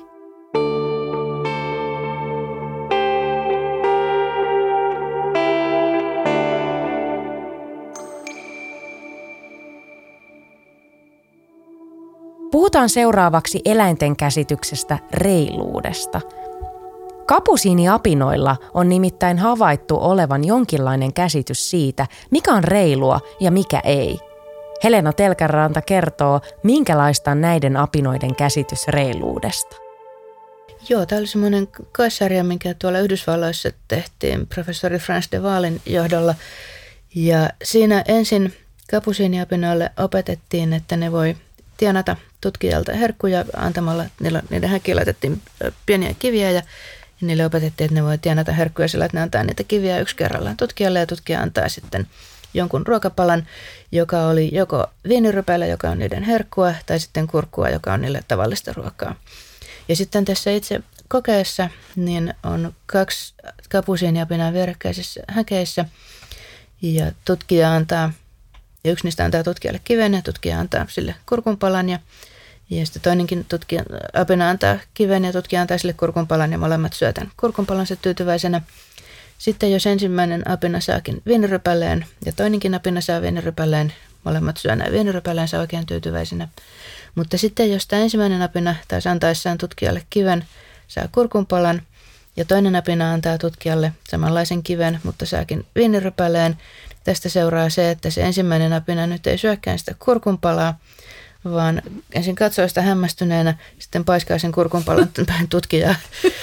Puhutaan seuraavaksi eläinten käsityksestä reiluudesta. Kapusiiniapinoilla on nimittäin havaittu olevan jonkinlainen käsitys siitä, mikä on reilua ja mikä ei. Helena Telkäranta kertoo, minkälaista on näiden apinoiden käsitys reiluudesta. Joo, tämä oli semmoinen koesarja, minkä tuolla Yhdysvalloissa tehtiin professori Frans de Waalin johdolla. Ja siinä ensin kapusiiniapinoille opetettiin, että ne voi tienata tutkijalta herkkuja antamalla, niiden häkkiin laitettiin pieniä kiviä ja niille opetettiin, että ne voi tienata herkkuja sillä, että ne antaa niitä kiviä yksi kerrallaan tutkijalle ja tutkija antaa sitten jonkun ruokapalan, joka oli joko viinirypäle, joka on niiden herkkua, tai sitten kurkkua, joka on niille tavallista ruokaa. Ja sitten tässä itse kokeessa niin on 2 kapusiiniapinaa vierekkäisissä häkeissä, ja tutkija antaa, ja yksi niistä antaa tutkijalle kiven, ja tutkija antaa sille kurkunpalan, ja sitten toinenkin apina antaa kiven, ja tutkija antaa sille kurkunpalan, ja molemmat syö tämän kurkunpalansa tyytyväisenä. Sitten jos ensimmäinen apina saakin viinirypäleen ja toinenkin apina saa viinirypäleen, molemmat syö näin viinirypäleensä oikein tyytyväisenä. Mutta sitten jos tämä ensimmäinen apina taas antaessaan tutkijalle kiven saa kurkunpalan ja toinen apina antaa tutkijalle samanlaisen kiven, mutta saakin viinirypäleen, tästä seuraa se, että se ensimmäinen apina nyt ei syökään sitä kurkunpalaa, vaan ensin katsoo sitä hämmästyneenä, sitten paiskaa sen kurkunpalan päin tutkijaa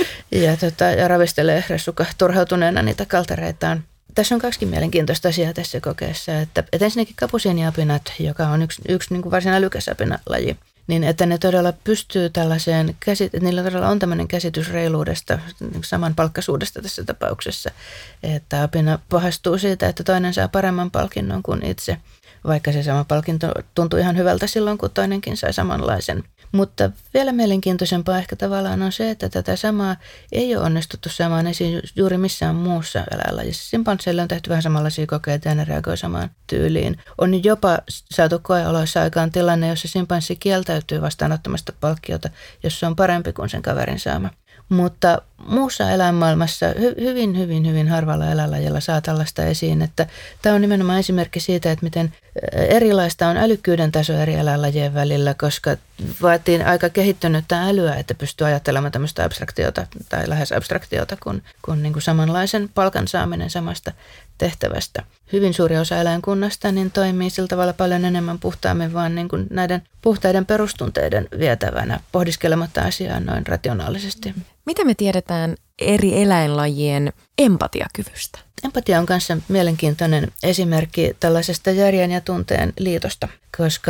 ja ravistelee ressuka turhautuneena niitä kaltereitaan. Tässä on 2 mielenkiintoista asiaa tässä kokeessa, että ensinnäkin kapusiiniapinat, joka on yksi niin kuin varsin älykäs apinalaji, niin että ne todella pystyy tällaiseen, että niillä todella on tämmöinen käsitys reiluudesta, samanpalkkaisuudesta tässä tapauksessa, että apina pahastuu siitä, että toinen saa paremman palkinnon kuin itse, vaikka se sama palkinto tuntuu ihan hyvältä silloin, kun toinenkin sai samanlaisen. Mutta vielä mielenkiintoisempaa ehkä tavallaan on se, että tätä samaa ei ole onnistuttu saamaan esiin juuri missään muussa eläinlajissa. Simpansseille on tehty vähän samanlaisia kokeita ja ne reagoi samaan tyyliin. On jopa saatu koeoloissa aikaan tilanne, jossa simpanssi kieltäytyy vastaanottamasta palkkiota, jos se on parempi kuin sen kaverin saama. Mutta muussa eläinmaailmassa hyvin harvalla eläinlajilla saa tällaista esiin, että tämä on nimenomaan esimerkki siitä, että miten erilaista on älykkyyden taso eri eläinlajien välillä, koska vaatii aika kehittynyttä älyä, että pystyy ajattelemaan tämmöistä abstraktiota tai lähes abstraktiota kuin niin kuin samanlaisen palkan saaminen samasta tehtävästä. Hyvin suuri osa eläinkunnasta niin toimii sillä tavalla paljon enemmän puhtaammin vaan niin kuin näiden puhtaiden perustunteiden vietävänä, pohdiskelematta asiaa noin rationaalisesti. Mitä me tiedetään eri eläinlajien empatiakyvystä? Empatia on kanssa mielenkiintoinen esimerkki tällaisesta järjen ja tunteen liitosta, koska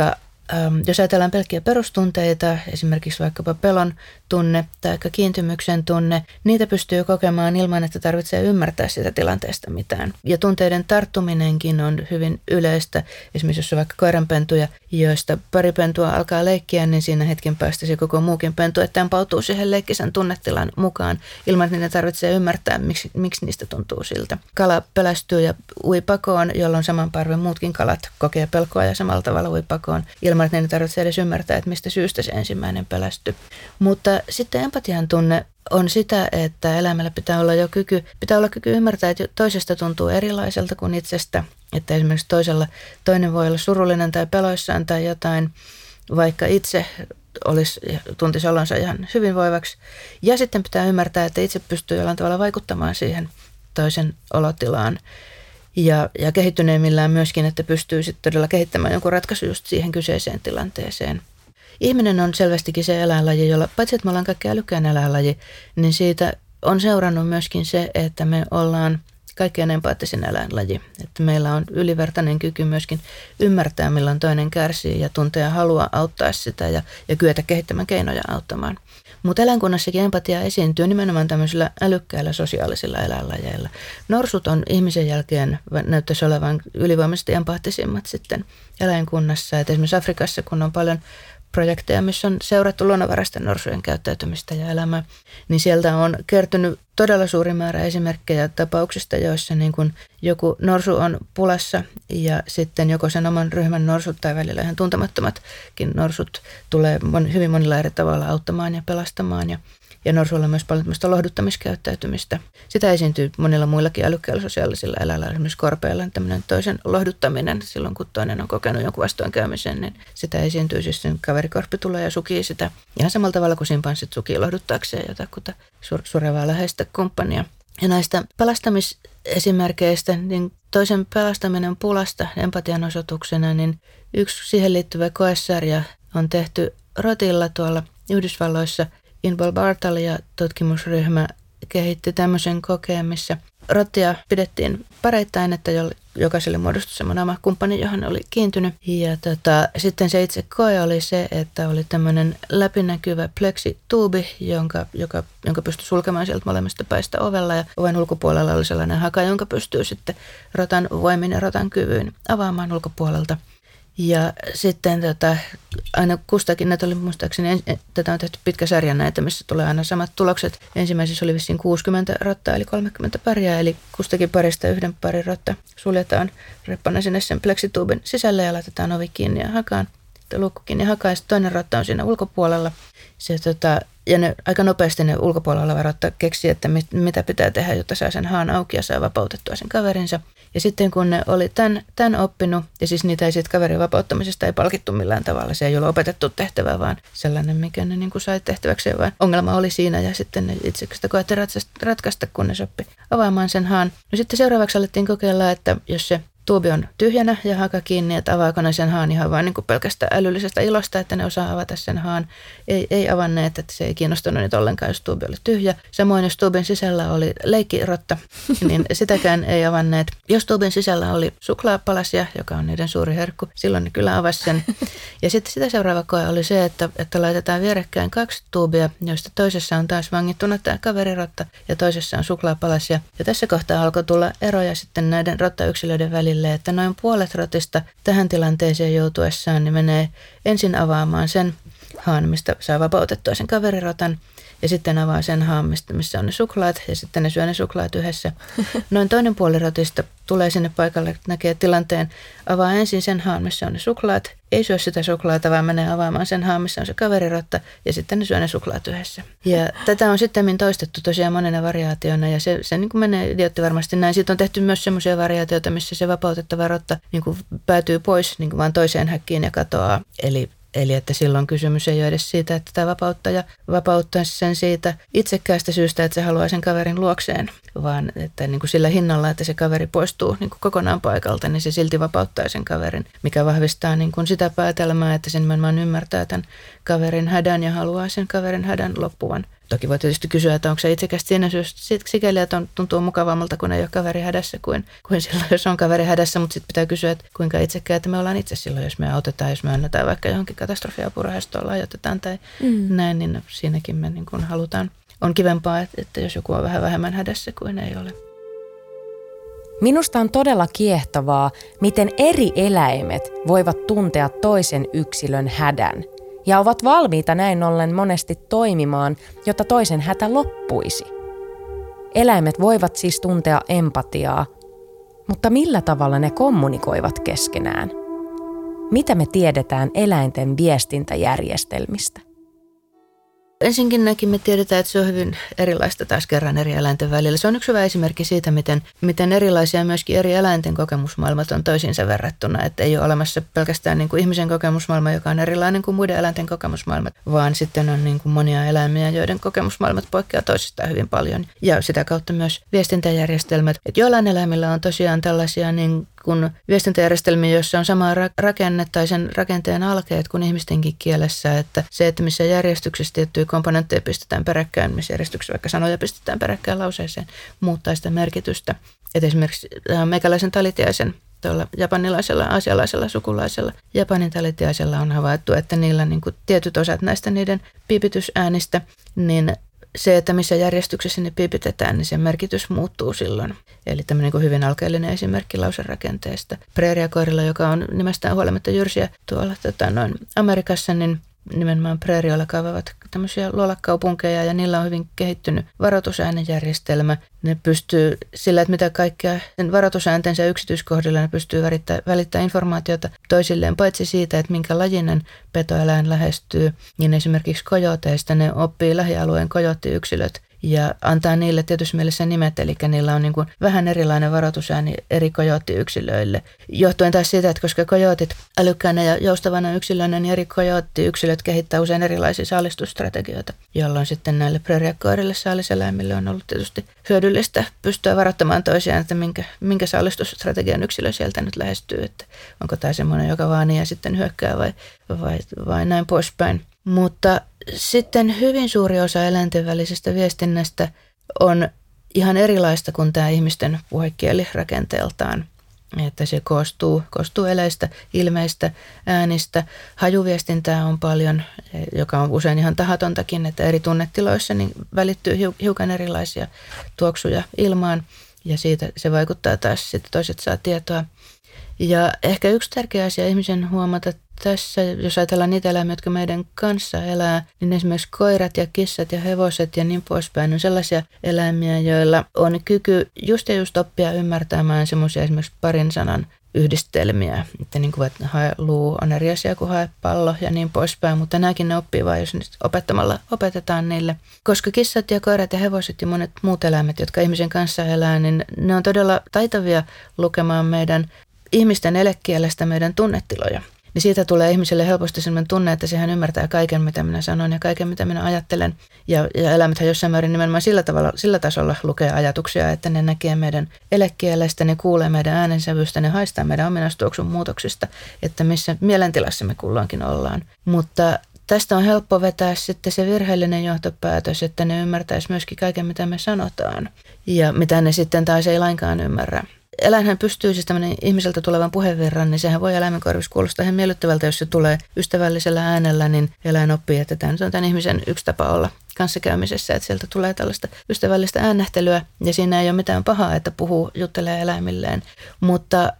jos ajatellaan pelkkiä perustunteita, esimerkiksi vaikkapa pelon tunne tai kiintymyksen tunne, niitä pystyy kokemaan ilman, että tarvitsee ymmärtää sitä tilanteesta mitään. Ja tunteiden tarttuminenkin on hyvin yleistä. Esimerkiksi jos on vaikka koiranpentuja, joista pari pentua alkaa leikkiä, niin siinä hetken päästä se koko muukin pentu tempautuu siihen leikkisen tunnetilan mukaan, ilman että niiden tarvitsee ymmärtää, miksi niistä tuntuu siltä. Kala pelästyy ja ui pakoon, jolloin saman parven muutkin kalat kokee pelkoa ja samalla tavalla ui pakoon, ilman että ne tarvitsee edes ymmärtää, että mistä syystä se ensimmäinen pelästyy. Mutta sitten empatian tunne on sitä, että eläimellä pitää olla kyky ymmärtää, että toisesta tuntuu erilaiselta kuin itsestä. Että esimerkiksi toinen voi olla surullinen tai peloissaan tai jotain, vaikka itse tuntisi olonsa ihan hyvinvoivaksi. Ja sitten pitää ymmärtää, että itse pystyy jollain tavalla vaikuttamaan siihen toisen olotilaan. Ja kehittyneimmillään myöskin, että pystyy sitten todella kehittämään jonkun ratkaisu just siihen kyseiseen tilanteeseen. Ihminen on selvästikin se eläinlaji, jolla paitsi että me ollaan kaikkein älykkäin eläinlaji, niin siitä on seurannut myöskin se, että me ollaan kaikkein empaattisin eläinlaji. Että meillä on ylivertainen kyky myöskin ymmärtää, milloin toinen kärsii ja tuntea halua auttaa sitä ja kyetä kehittämään keinoja auttamaan. Mutta eläinkunnassakin empatia esiintyy nimenomaan tämmöisillä älykkäillä sosiaalisilla eläinlajeilla. Norsut on ihmisen jälkeen näyttäisi olevan ylivoimaisesti empaattisimmat sitten eläinkunnassa. Et esimerkiksi Afrikassa, kun on paljon projekteja, missä on seurattu luonnonvaraisten norsujen käyttäytymistä ja elämää, niin sieltä on kertynyt todella suuri määrä esimerkkejä tapauksista, joissa niin kun joku norsu on pulassa ja sitten joko sen oman ryhmän norsut tai välillä ihan tuntemattomatkin norsut tulee hyvin monilla eri tavalla auttamaan ja pelastamaan ja norsuilla on myös paljon tämmöistä lohduttamiskäyttäytymistä. Sitä esiintyy monilla muillakin älykkäillä sosiaalisilla eläillä, esimerkiksi korpeilla tämmöinen toisen lohduttaminen silloin, kun toinen on kokenut jonkun vastoinkäymisen, niin sitä esiintyy siis sen kaverikorppi tulee ja sukii sitä ihan samalla tavalla kuin simpanssit sukii lohduttaakseen jotakuta surevaa läheistä kumppania. Ja näistä pelastamisesimerkkeistä, niin toisen pelastaminen pulasta empatian osoituksena, niin yksi siihen liittyvä koesarja on tehty rotilla tuolla Yhdysvalloissa. Inbal Bartal ja tutkimusryhmä kehitti tämmöisen kokeen, missä rottia pidettiin pareittain, että jokaiselle muodostui semmoinen oma kumppani, johon oli kiintynyt. Ja sitten se itse koe oli se, että oli tämmöinen läpinäkyvä pleksituubi, jonka pystyi sulkemaan sieltä molemmista päistä ovella. Ja oven ulkopuolella oli sellainen haka, jonka pystyy sitten rotan voimin ja rotan kyvyin avaamaan ulkopuolelta. Ja sitten aina kustakin, näitä oli muistaakseni, tätä on tehty pitkä sarja näitä, missä tulee aina samat tulokset. Ensimmäisessä oli vissiin 60 rottaa, eli 30 paria, eli kustakin parista yhden parin rotta suljetaan reppana sinne sen pleksituubin sisälle ja laitetaan ovi kiinni ja hakaan, luukku kiinni ja hakaan, ja toinen rotta on siinä ulkopuolella. Ja ne aika nopeasti ne ulkopuolella oleva rotta keksii, että mitä pitää tehdä, jotta saa sen haan auki ja saa vapautettua sen kaverinsa. Ja sitten kun ne oli tämän oppinut, ja siis niitä ei siitä kaverin vapauttamisesta ei palkittu millään tavalla, se ei ollut opetettu tehtävä, vaan sellainen, mikä ne niin kuin sai tehtäväkseen, vaan ongelma oli siinä, ja sitten ne itse sitä koetti ratkaista, kun ne soppi avaamaan sen haan. No sitten seuraavaksi alettiin kokeilla, että jos se tuubi on tyhjänä ja haka kiinni, että avaako ne sen haan ihan vain niin kuin pelkästään älyllisestä ilosta, että ne osaa avata sen haan. Ei avanneet, että se ei kiinnostunut niitä ollenkaan, jos tuubi oli tyhjä. Samoin, jos tuubin sisällä oli leikkirotta, niin sitäkään ei avanneet. Jos tuubin sisällä oli suklaapalasia, joka on niiden suuri herkku, silloin ne kyllä avasi sen. Ja sitten sitä seuraava koe oli se, että laitetaan vierekkäin 2 tuubia, joista toisessa on taas vangittuna tämä kaverirotta ja toisessa on suklaapalasia. Ja tässä kohtaa alkoi tulla eroja sitten näiden rottayksilöiden välillä, että noin puolet rotista tähän tilanteeseen joutuessaan niin menee ensin avaamaan sen haan, mistä saa vapautettua sen kaverirotan, ja sitten avaa sen haan, missä on ne suklaat, ja sitten ne syö ne suklaat yhdessä. Noin toinen puoli rotista tulee sinne paikalle, näkee tilanteen, avaa ensin sen haan, missä on ne suklaat, ei syö sitä suklaata, vaan menee avaamaan sen haan, missä on se kaverirotta, ja sitten ne syö ne suklaat yhdessä. Ja tätä on sitten toistettu tosiaan monena variaationa, ja se niin kuin menee idiotti varmasti näin. Siitä on tehty myös semmoisia variaatioita, missä se vapautettava rotta niin kuin päätyy pois niin kuin vaan toiseen häkkiin ja katoaa. Eli että silloin kysymys ei ole edes siitä, että tämä vapauttaja vapauttaisi sen siitä itsekkäästä syystä, että se haluaa sen kaverin luokseen, vaan että niin kuin sillä hinnalla, että se kaveri poistuu niin kuin kokonaan paikalta, niin se silti vapauttaa sen kaverin, mikä vahvistaa niin kuin sitä päätelmää, että sen nimenomaan ymmärtää tämän kaverin hädän ja haluaa sen kaverin hädän loppuvan. Toki voi tietysti kysyä, että onko se itsekästä siinä sikäli, että tuntuu mukavammalta, kun ei ole kaveri hädässä kuin silloin, jos on kaveri hädässä, mutta sitten pitää kysyä, että kuinka itsekkäitä me ollaan itse silloin, jos me autetaan, jos me annetaan vaikka johonkin katastrofiapurahastoon lahjoitetaan tai näin, niin siinäkin me niin kuin halutaan. On kivempaa, että jos joku on vähän vähemmän hädässä kuin ei ole. Minusta on todella kiehtovaa, miten eri eläimet voivat tuntea toisen yksilön hädän ja ovat valmiita näin ollen monesti toimimaan, jotta toisen hätä loppuisi. Eläimet voivat siis tuntea empatiaa, mutta millä tavalla ne kommunikoivat keskenään? Mitä me tiedetään eläinten viestintäjärjestelmistä? Ensinnäkin me tiedetään, että se on hyvin erilaista taas kerran eri eläinten välillä. Se on yksi hyvä esimerkki siitä, miten erilaisia myöskin eri eläinten kokemusmaailmat on toisiinsa verrattuna. Että ei ole olemassa pelkästään niin kuin ihmisen kokemusmaailma, joka on erilainen kuin muiden eläinten kokemusmaailmat, vaan sitten on niin kuin monia eläimiä, joiden kokemusmaailmat poikkeaa toisistaan hyvin paljon. Ja sitä kautta myös viestintäjärjestelmät. Että joillain eläimillä on tosiaan tällaisia niin kuin viestintäjärjestelmiä, joissa on sama rakenne tai sen rakenteen alkeet kuin ihmistenkin kielessä, että se, että missä järjestyksessä tiettyjä komponentteja pistetään peräkkäin, missä järjestyksessä vaikka sanoja pistetään peräkkäin lauseeseen, muuttaa sitä merkitystä. Et esimerkiksi meikäläisen talitiaisen, tuolla japanilaisella, aasialaisella sukulaisella Japanin talitiaisella on havaittu, että niillä niin kuin tietyt osat näistä niiden piipitysäänistä, niin se, että missä järjestyksessä ne piipitetään, niin sen merkitys muuttuu silloin. Eli tämmöinen niin hyvin alkeellinen esimerkki lauserakenteesta. Preeriakoirilla, joka on nimestään huolimatta jyrsiä tuolla Amerikassa, niin nimenomaan preerioilla kaivavat tämmöisiä luolakkaupunkeja ja niillä on hyvin kehittynyt varoitusäänenjärjestelmä. Ne pystyy sillä, että mitä kaikkea sen varoitusääntensä yksityiskohdilla ne pystyy välittämään informaatiota toisilleen, paitsi siitä, että minkä lajinen petoeläin lähestyy. Niin esimerkiksi kojoteista ne oppii lähialueen kojoottiyyksilöt ja antaa niille tietysti mielessä nimet, eli niillä on niin kuin vähän erilainen varoitusääni eri kojoottiyyksilöille. Johtuen taas siitä, että koska kojootit älykkäänä ja joustavana yksilönä, niin eri kojoottiyyksilöt kehittää usein erilaisia saalistusstrategioita, jolloin sitten näille preeriakoirille saaliseläimille on ollut tietysti hyödyllistä pystyä varoittamaan toisiaan, että minkä saalistusstrategian yksilö sieltä nyt lähestyy, että onko tämä semmoinen, joka vaanii ja sitten hyökkää vai näin poispäin. Mutta sitten hyvin suuri osa eläinten välisestä viestinnästä on ihan erilaista kuin tämä ihmisten puhekieli rakenteeltaan. Että se koostuu eleistä, ilmeistä, äänistä. Hajuviestintää on paljon, joka on usein ihan tahatontakin, että eri tunnetiloissa niin välittyy hiukan erilaisia tuoksuja ilmaan ja siitä se vaikuttaa taas, sitten toiset saa tietoa. Ja ehkä yksi tärkeä asia ihmisen huomata tässä, jos ajatellaan niitä eläimiä, jotka meidän kanssa elää, niin esimerkiksi koirat ja kissat ja hevoset ja niin poispäin on sellaisia eläimiä, joilla on kyky just oppia ymmärtämään semmoisia esimerkiksi parin sanan yhdistelmiä, että niin kuin, että hae luu on eri asia kuin hae pallo ja niin poispäin, mutta nämäkin ne oppii vain, jos opettamalla opetetaan niille. Koska kissat ja koirat ja hevoset ja monet muut eläimet, jotka ihmisen kanssa elää, niin ne on todella taitavia lukemaan meidän ihmisten elekielestä meidän tunnetiloja. Niin siitä tulee ihmiselle helposti sellainen tunne, että sehän ymmärtää kaiken, mitä minä sanon ja kaiken, mitä minä ajattelen. Ja eläimethän jossain määrin nimenomaan sillä tasolla lukee ajatuksia, että ne näkee meidän elekielestä, ne kuulee meidän äänensävystä, ne haistaa meidän ominaistuoksun muutoksista, että missä mielentilassa me kulloinkin ollaan. Mutta tästä on helppo vetää sitten se virheellinen johtopäätös, että ne ymmärtäisi myöskin kaiken, mitä me sanotaan ja mitä ne sitten taas ei lainkaan ymmärrä. Eläinhän pystyy, siis tämmöinen ihmiseltä tulevan puheenvirran, niin sehän voi eläimen korvissa kuulostaa ihan miellyttävältä, jos se tulee ystävällisellä äänellä, niin eläin oppii, että tämä on tämän ihmisen yksi tapa olla kanssakäymisessä, että sieltä tulee tällaista ystävällistä äänähtelyä ja siinä ei ole mitään pahaa, että juttelee eläimilleen, mutta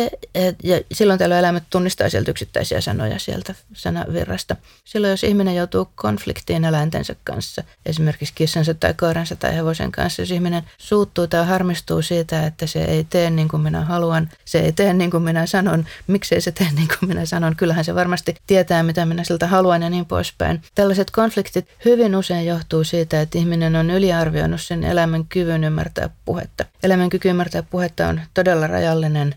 ja silloin tällöin eläimet tunnistaa sieltä yksittäisiä sanoja sieltä sanavirrasta. Silloin jos ihminen joutuu konfliktiin eläintensä kanssa, esimerkiksi kissansa tai koiransa tai hevosen kanssa, jos ihminen suuttuu tai harmistuu siitä, että se ei tee niin kuin minä haluan, se ei tee niin kuin minä sanon, miksei se tee niin kuin minä sanon, kyllähän se varmasti tietää, mitä minä siltä haluan ja niin poispäin. Tällaiset konfliktit hyvin usein johtuu siitä, että ihminen on yliarvioinut sen eläimen kyvyn ymmärtää puhetta. Eläimen kyky ymmärtää puhetta on todella rajallinen.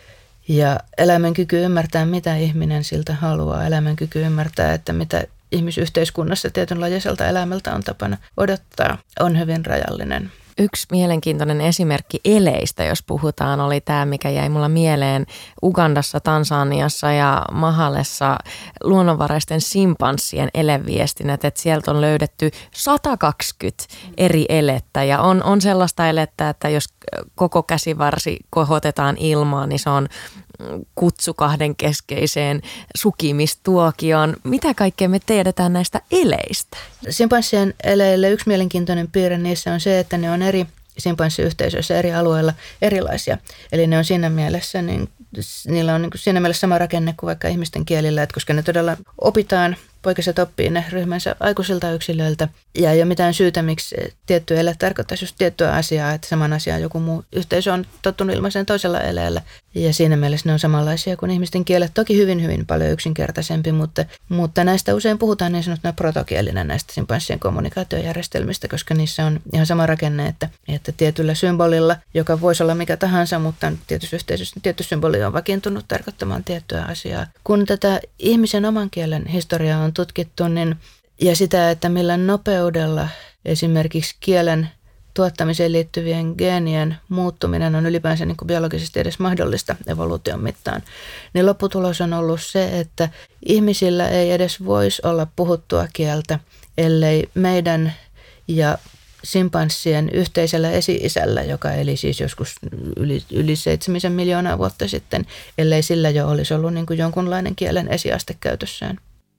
Ja eläimen kyky ymmärtää, mitä ihminen siltä haluaa. Eläimen kyky ymmärtää, että mitä ihmisyhteiskunnassa tietynlaiselta eläimeltä on tapana odottaa, on hyvin rajallinen. Yksi mielenkiintoinen esimerkki eleistä, jos puhutaan, oli tämä, mikä jäi mulla mieleen Ugandassa, Tansaniassa ja Mahalessa luonnonvaraisten simpanssien eleviestinnät, että sieltä on löydetty 120 eri elettä ja on sellaista elettä, että jos koko käsivarsi kohotetaan ilmaan, niin se on kutsu kahden keskeiseen sukimistuokioon. Mitä kaikkea me tiedetään näistä eleistä? Simpanssien eleille yksi mielenkiintoinen piirre niissä on se, että ne on eri simpanssiyhteisöissä eri alueilla erilaisia. Eli ne on siinä mielessä, niin niillä on niin siinä mielessä sama rakenne kuin vaikka ihmisten kielillä, että koska ne todella opitaan, poikaset oppii ne ryhmänsä aikuisilta yksilöiltä ja ei ole mitään syytä, miksi tietty ele tarkoittaisi just tiettyä asiaa, että saman asian joku muu yhteisö on tottunut ilmaiseen toisella eleellä. Ja siinä mielessä ne on samanlaisia kuin ihmisten kielet, toki hyvin, hyvin paljon yksinkertaisempi, mutta näistä usein puhutaan niin sanottuna protokielinä näistä simpanssien kommunikaatiojärjestelmistä, koska niissä on ihan sama rakenne, että tietyllä symbolilla, joka voisi olla mikä tahansa, mutta tietyssä yhteisössä tietty symboli on vakiintunut tarkoittamaan tiettyä asiaa. Kun tätä ihmisen oman kielen historiaa on tutkittu, niin, ja sitä, että millä nopeudella esimerkiksi kielen tuottamiseen liittyvien geenien muuttuminen on ylipäänsä niin kuin biologisesti edes mahdollista evoluution mittaan, niin lopputulos on ollut se, että ihmisillä ei edes voisi olla puhuttua kieltä, ellei meidän ja simpanssien yhteisellä esi-isällä, joka eli siis joskus yli 7 miljoonaa vuotta sitten, ellei sillä jo olisi ollut niin kuin jonkunlainen kielen esiaste käytössään.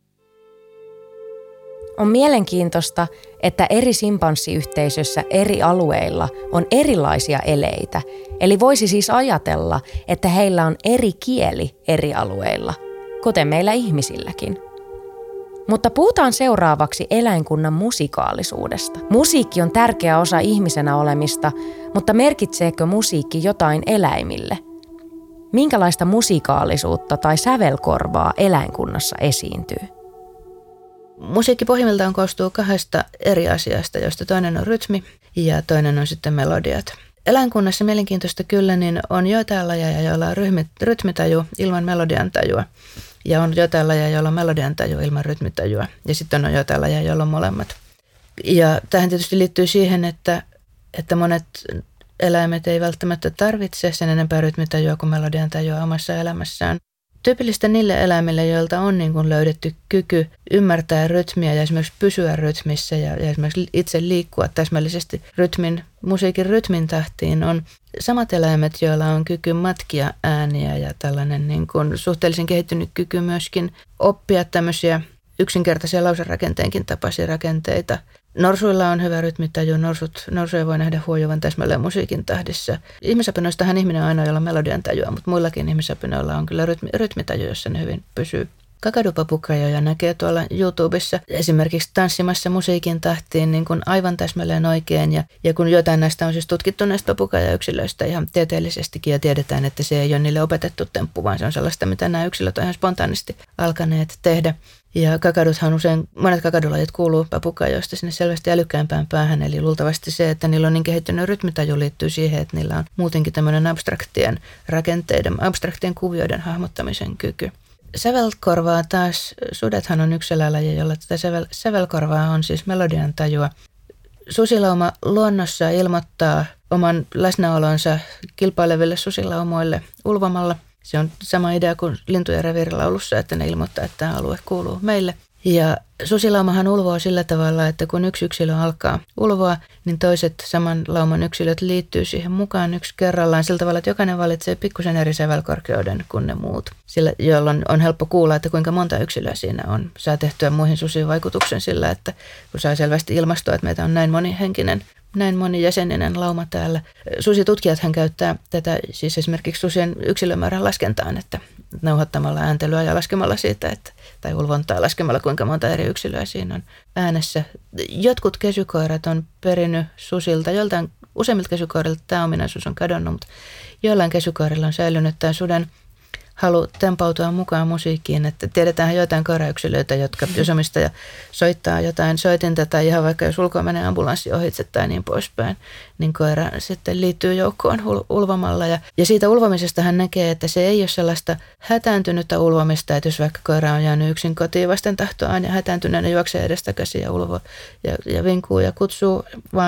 On mielenkiintoista, että eri simpanssiyhteisössä eri alueilla on erilaisia eleitä. Eli voisi siis ajatella, että heillä on eri kieli eri alueilla, kuten meillä ihmisilläkin. Mutta puhutaan seuraavaksi eläinkunnan musikaalisuudesta. Musiikki on tärkeä osa ihmisenä olemista, mutta merkitseekö musiikki jotain eläimille? Minkälaista musikaalisuutta tai sävelkorvaa eläinkunnassa esiintyy? Musiikki pohjimmiltaan koostuu 2 eri asiasta, joista toinen on rytmi ja toinen on sitten melodiat. Eläinkunnassa mielenkiintoista kyllä niin on joitain lajeja, joilla on rytmitaju ilman melodiantajua. Ja on joitain lajeja, joilla on melodiantaju ilman rytmitajua. Ja sitten on joitain lajeja, joilla on molemmat. Ja tähän tietysti liittyy siihen, että monet eläimet ei välttämättä tarvitse sen enempää rytmitajua kuin melodiantajua omassa elämässään. Tyypillistä niille eläimille, joilta on niin kuin löydetty kyky ymmärtää rytmiä ja esimerkiksi pysyä rytmissä ja esimerkiksi itse liikkua täsmällisesti musiikin rytmin tahtiin, on samat eläimet, joilla on kyky matkia ääniä ja tällainen niin kuin suhteellisen kehittynyt kyky myöskin oppia tämmöisiä yksinkertaisia lauserakenteenkin tapaisia rakenteita. Norsuilla on hyvä rytmitaju, norsuja voi nähdä huojuvan täsmälleen musiikin tahdissa. Ihmisapinoistahan ihminen on ainoa, jolla on melodiantajua, mutta muillakin ihmisapinoilla on kyllä rytmitaju, jossa ne hyvin pysyy. Kakadupapukajoja näkee tuolla YouTubessa esimerkiksi tanssimassa musiikin tahtiin niin kuin aivan täsmälleen oikein. Ja kun jotain näistä on siis tutkittu näistä papukajayksilöistä ihan tieteellisestikin ja tiedetään, että se ei ole niille opetettu temppu, vaan se on sellaista, mitä nämä yksilöt on ihan spontaanisti alkaneet tehdä. Ja kakaduthan usein, monet kakadulajit kuuluu papukajoista sinne selvästi älykkäämpään päähän, eli luultavasti se, että niillä on niin kehittynyt rytmitaju liittyy siihen, että niillä on muutenkin tämmöinen abstraktien kuvioiden hahmottamisen kyky. Sävelkorvaa taas, sudethan on yksi eläinlaji, jolla tätä sävelkorvaa on siis melodiantajua. Susilauma luonnossa ilmoittaa oman läsnäolonsa kilpaileville susilaumoille ulvomalla. Se on sama idea kuin lintujen reviirilaulussa, että ne ilmoittaa, että tämä alue kuuluu meille. Ja susilaumahan ulvoo sillä tavalla, että kun yksi yksilö alkaa ulvoa, niin toiset saman lauman yksilöt liittyy siihen mukaan yksi kerrallaan sillä tavalla, että jokainen valitsee pikkusen eri sävelkorkeuden kuin ne muut. Sillä, jolloin on helppo kuulla, että kuinka monta yksilöä siinä on. Saa tehtyä muihin susiin vaikutuksen sillä, että kun saa selvästi ilmastoa, että meitä on näin monihenkinen, näin monijäseninen lauma täällä. Susitutkijathan käyttää tätä siis esimerkiksi susien yksilömäärän laskentaan, että nauhoittamalla ääntelyä ja laskemalla siitä, tai ulvontaa laskemalla, kuinka monta eri yksilöä siinä on äänessä. Jotkut kesykoirat on perinyt susilta, useimmilta kesykoirilta tämä ominaisuus on kadonnut, mutta joillain kesykoirilla on säilynyt tämä suden halu tempautua mukaan musiikkiin, että tiedetään joitain koirayksilöitä, jotka jos omistaja soittaa jotain soitinta tai ihan vaikka jos ulkoa menee ambulanssi ohitse tai niin poispäin, niin koira sitten liittyy joukkoon ulvomalla. Ja siitä ulvomisesta hän näkee, että se ei ole sellaista hätääntynyttä ulvomista, että jos vaikka koira on jäänyt yksin kotiin vasten tahtoaan ja hätääntyneenä juoksee edestakaisin ja ulvoo ja vinkuu ja kutsuu, vaan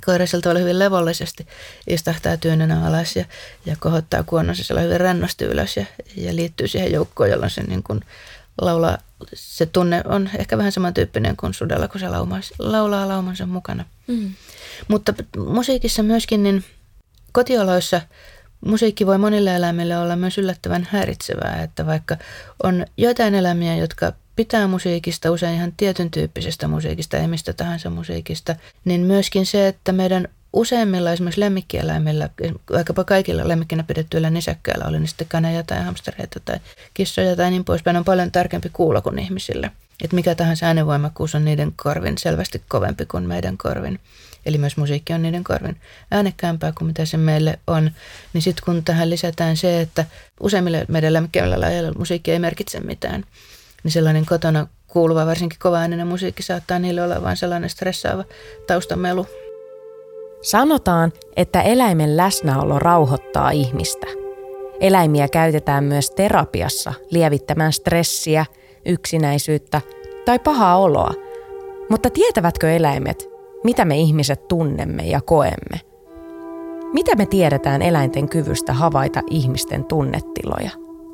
koira sillä tavalla hyvin levollisesti istahtaa tyynenä alas ja kohottaa kuononsa sillä hyvin rennosti ylös ja liittyy siihen joukkoon, jolloin se niin kuin laulaa. Se tunne on ehkä vähän samantyyppinen kuin sudella, kun se laulaa laumansa mukana. Mutta musiikissa myöskin, niin kotioloissa musiikki voi monille eläimille olla myös yllättävän häiritsevää, että vaikka on joitain eläimiä, jotka pitää musiikista, usein ihan tietyn tyyppisestä musiikista, ei mistä tahansa musiikista, niin myöskin se, että meidän useimmilla esimerkiksi lemmikkieläimillä, vaikkapa kaikilla lemmikkinä pidettyillä nisäkkäillä, oli ne sitten kaneja tai hamstereita tai kissoja tai niin poispäin, on paljon tärkeämpi kuulla kuin ihmisillä. Että mikä tahansa äänenvoimakkuus on niiden korvin selvästi kovempi kuin meidän korvin. Eli myös musiikki on niiden korvin äänekkäämpää kuin mitä se meille on. Niin sitten kun tähän lisätään se, että useimmille meidän lemmikkieläimillä lajeilla musiikki ei merkitse mitään, niin sellainen kotona kuuluva, varsinkin kova-ääninen musiikki saattaa niille olla vain sellainen stressaava taustamelu. Sanotaan, että eläimen läsnäolo rauhoittaa ihmistä. Eläimiä käytetään myös terapiassa lievittämään stressiä, yksinäisyyttä tai pahaa oloa. Mutta tietävätkö eläimet, mitä me ihmiset tunnemme ja koemme? Mitä me tiedetään eläinten kyvystä havaita ihmisten tunnetiloja?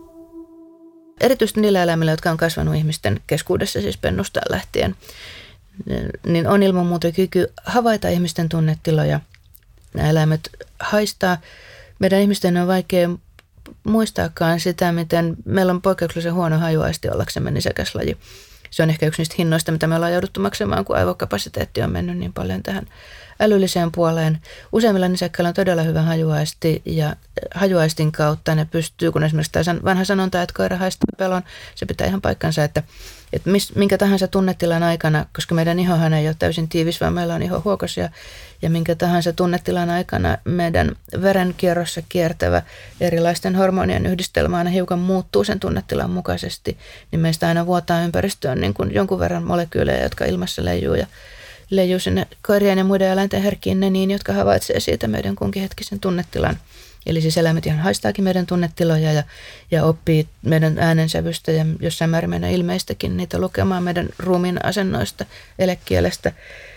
Erityisesti niillä eläimillä, jotka on kasvanut ihmisten keskuudessa, siis pennusta lähtien, niin on ilman muuta kyky havaita ihmisten tunnetiloja. Nämä eläimet haistaa. Meidän ihmisten on vaikea muistaakaan sitä, miten meillä on poikkeuksellisen huono hajuaisti ollaksemme nisäkäslaji. Se on ehkä yksi niistä hinnoista, mitä me ollaan jouduttu maksamaan, kun aivokapasiteetti on mennyt niin paljon tähän älylliseen puoleen. Useimmilla nisäkkäillä on todella hyvä hajuaisti ja hajuaistin kautta ne pystyy, kun esimerkiksi tämä vanha sanonta, että koira haistaa pelon, se pitää ihan paikkansa, että minkä tahansa tunnetilan aikana, koska meidän ihohan ei ole täysin tiivis, vaan meillä on ihohuokosia, ja minkä tahansa tunnetilan aikana meidän verenkierrossa kiertävä erilaisten hormonien yhdistelmä aina hiukan muuttuu sen tunnetilan mukaisesti, niin meistä aina vuotaa ympäristöön niin kuin jonkun verran molekyylejä, jotka ilmassa leijuu sinne koirien ja muiden eläinten herkkiin neniin, jotka havaitsee siitä meidän kunkin hetkisen tunnetilan. Eli siis eläimet ihan haistaakin meidän tunnetiloja ja oppii meidän äänensävystä ja jossain määrin meidän ilmeistäkin niitä lukemaan meidän ruumiin asennoista, elekielestä.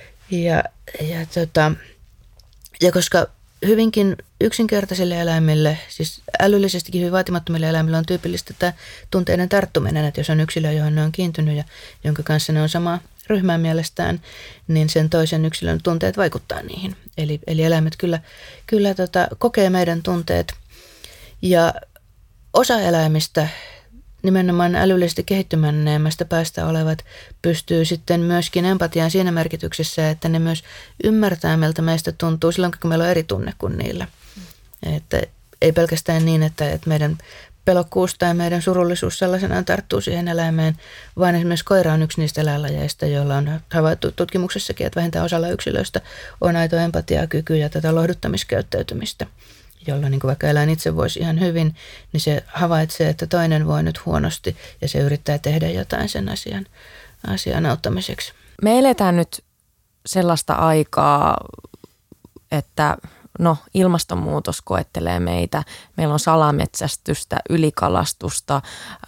Ja koska hyvinkin yksinkertaisille eläimille, siis älyllisestikin hyvin vaatimattomille eläimille on tyypillistä tämä tunteiden tarttuminen, että jos on yksilö, johon ne on kiintynyt ja jonka kanssa ne on samaa ryhmää mielestään, niin sen toisen yksilön tunteet vaikuttaa niihin. Eli eläimet kyllä kokee meidän tunteet. Ja osa eläimistä, nimenomaan älyllisesti kehittymättömästä päästä olevat, pystyy sitten myöskin empatiaan siinä merkityksessä, että ne myös ymmärtää, miltä meistä tuntuu silloin, kun meillä on eri tunne kuin niillä. Että ei pelkästään niin, että meidän pelokkuus tai meidän surullisuus sellaisenaan tarttuu siihen eläimeen, vaan esimerkiksi koira on yksi niistä eläinlajeista, joilla on havaittu tutkimuksessakin, että vähintään osalla yksilöistä on aito empatiakyky ja tätä lohduttamiskäyttäytymistä, jolla niin kuin vaikka eläin itse voisi ihan hyvin, niin se havaitsee, että toinen voi nyt huonosti ja se yrittää tehdä jotain sen asian auttamiseksi. Me eletään nyt sellaista aikaa, että ilmastonmuutos koettelee meitä. Meillä on salametsästystä, ylikalastusta,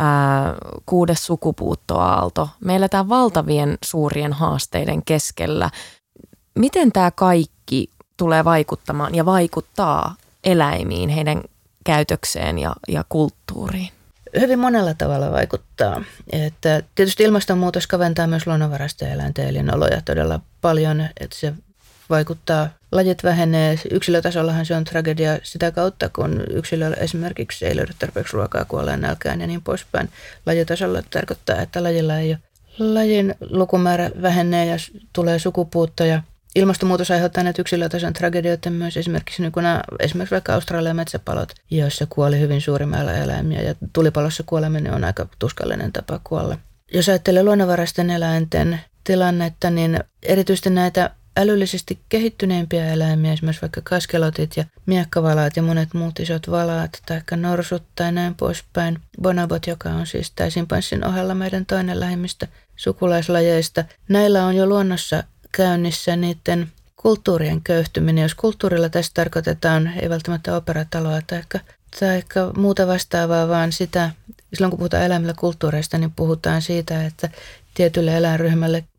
6. sukupuuttoaalto. Me eletään valtavien suurien haasteiden keskellä. Miten tämä kaikki tulee vaikuttamaan ja vaikuttaa eläimiin, heidän käytökseen ja kulttuuriin? Hyvin monella tavalla vaikuttaa. Että tietysti ilmastonmuutos kaventaa myös luonnonvaraisten eläinten elinoloja todella paljon, että se vaikuttaa. Lajit vähenee. Yksilötasollahan se on tragedia sitä kautta, kun yksilö esimerkiksi ei löydä tarpeeksi ruokaa, kuolee nälkään ja niin poispäin. Lajitasolla tarkoittaa, että lajilla ei ole. Lajin lukumäärä vähenee ja tulee sukupuuttoja. Ilmastonmuutos aiheuttaa näitä yksilötason tragedioita myös esimerkiksi vaikka Australian metsäpalot, joissa kuoli hyvin suuri määrä eläimiä ja tulipalossa kuoleminen on aika tuskallinen tapa kuolla. Jos ajattelee luonnonvaraisten eläinten tilannetta, niin erityisesti näitä älyllisesti kehittyneempiä eläimiä, esimerkiksi vaikka kaskelotit ja miekkavalaat ja monet muut isot valaat, tai norsut tai näin poispäin. Bonobot, joka on siis tämä simpanssin ohella meidän toinen lähimmistä sukulaislajeista. Näillä on jo luonnossa käynnissä niiden kulttuurien köyhtyminen. Jos kulttuurilla tässä tarkoitetaan ei välttämättä operataloa tai muuta vastaavaa, vaan sitä, silloin kun puhutaan eläimillä kulttuureista, niin puhutaan siitä, että tietylle eläinryhmälle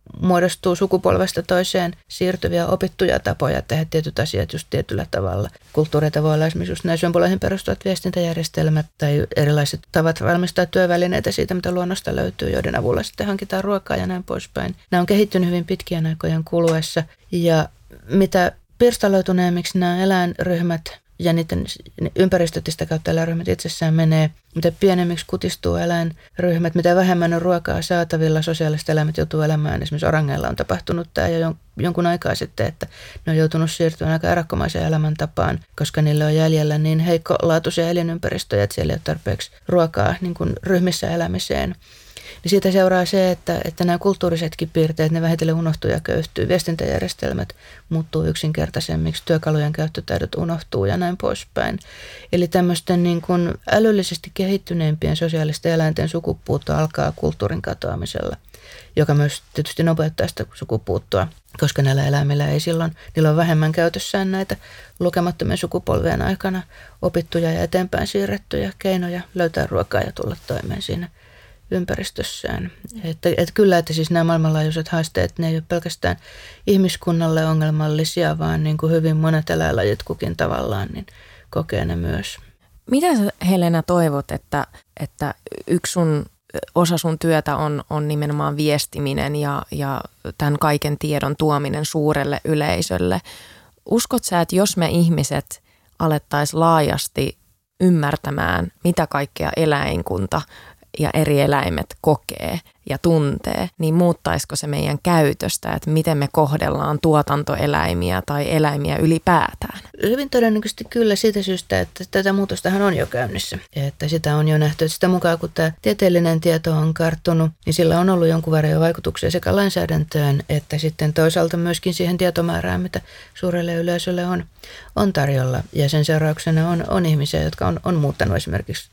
muodostuu sukupolvesta toiseen siirtyviä opittuja tapoja tehdä tietyt asiat just tietyllä tavalla. Kulttuureita voi olla esimerkiksi just nämä symboloihin perustuvat viestintäjärjestelmät tai erilaiset tavat valmistaa työvälineitä siitä, mitä luonnosta löytyy, joiden avulla sitten hankitaan ruokaa ja näin poispäin. Nämä on kehittynyt hyvin pitkien aikojen kuluessa ja mitä pirstaloituneemmiksi nämä eläinryhmät ja niiden ympäristöt sitä kautta eläinryhmät itsessään menee, mitä pienemmiksi kutistuu eläinryhmät, mitä vähemmän on ruokaa saatavilla, sosiaaliset eläimet joutuu elämään. Esimerkiksi orangeilla on tapahtunut tämä jo jonkun aikaa sitten, että ne on joutunut siirtymään aika erakkomaiseen elämäntapaan, koska niille on jäljellä niin heikkolaatuisia elinympäristöjä, että siellä ei ole tarpeeksi ruokaa niin kuin ryhmissä elämiseen. Niin siitä seuraa se, että nämä kulttuurisetkin piirteet, ne vähitellen unohtuu ja köyhtyy. Viestintäjärjestelmät muuttuu yksinkertaisemmiksi, työkalujen käyttötaidot unohtuu ja näin poispäin. Eli tämmöisten niin kuin älyllisesti kehittyneempien sosiaalisten eläinten sukupuutto alkaa kulttuurin katoamisella, joka myös tietysti nopeuttaa sitä sukupuuttoa, koska näillä eläimillä ei silloin, niillä on vähemmän käytössään näitä lukemattomien sukupolvien aikana opittuja ja eteenpäin siirrettyjä keinoja löytää ruokaa ja tulla toimeen siinä ympäristössään. Että kyllä, että siis nämä maailmanlaajuiset haasteet, ne ei ole pelkästään ihmiskunnalle ongelmallisia, vaan niin kuin hyvin monet eläinlajit kukin tavallaan niin kokee ne myös. Mitä sä, Helena, toivot, että yksi osa sun työtä on nimenomaan viestiminen ja tämän kaiken tiedon tuominen suurelle yleisölle? Uskot sä, että jos me ihmiset alettaisiin laajasti ymmärtämään, mitä kaikkea eläinkunta ja eri eläimet kokee ja tuntee, niin muuttaisiko se meidän käytöstä, että miten me kohdellaan tuotantoeläimiä tai eläimiä ylipäätään? Hyvin todennäköisesti kyllä siitä syystä, että tätä muutostahan on jo käynnissä. Että sitä on jo nähty, että sitä mukaan kun tämä tieteellinen tieto on karttunut, niin sillä on ollut jonkun verran jo vaikutuksia sekä lainsäädäntöön että sitten toisaalta myöskin siihen tietomäärään, mitä suurelle yleisölle on tarjolla. Ja sen seurauksena on ihmisiä, jotka on muuttanut esimerkiksi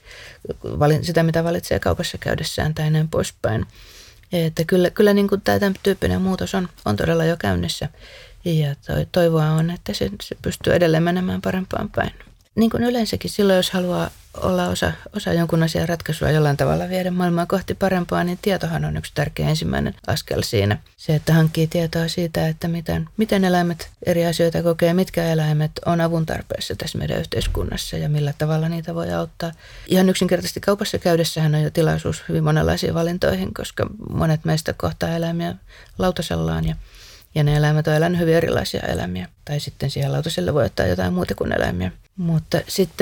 sitä, mitä valitsee kaupassa käydessään tai näin poispäin. Että kyllä niin kuin tämä tyyppinen muutos on todella jo käynnissä ja toivoa on, että se pystyy edelleen menemään parempaan päin. Niin kuin yleensäkin silloin, jos haluaa olla osa jonkun asian ratkaisua jollain tavalla viedä maailmaa kohti parempaa, niin tietohan on yksi tärkeä ensimmäinen askel siinä. Se, että hankkii tietoa siitä, että miten eläimet eri asioita kokee, mitkä eläimet on avun tarpeessa tässä meidän yhteiskunnassa ja millä tavalla niitä voi auttaa. Ihan yksinkertaisesti kaupassa käydessähän on jo tilaisuus hyvin monenlaisiin valintoihin, koska monet meistä kohtaa eläimiä lautasellaan ja ne eläimet on elänyt hyvin erilaisia eläimiä. Tai sitten siihen lautaselle voi ottaa jotain muuta kuin eläimiä. Mutta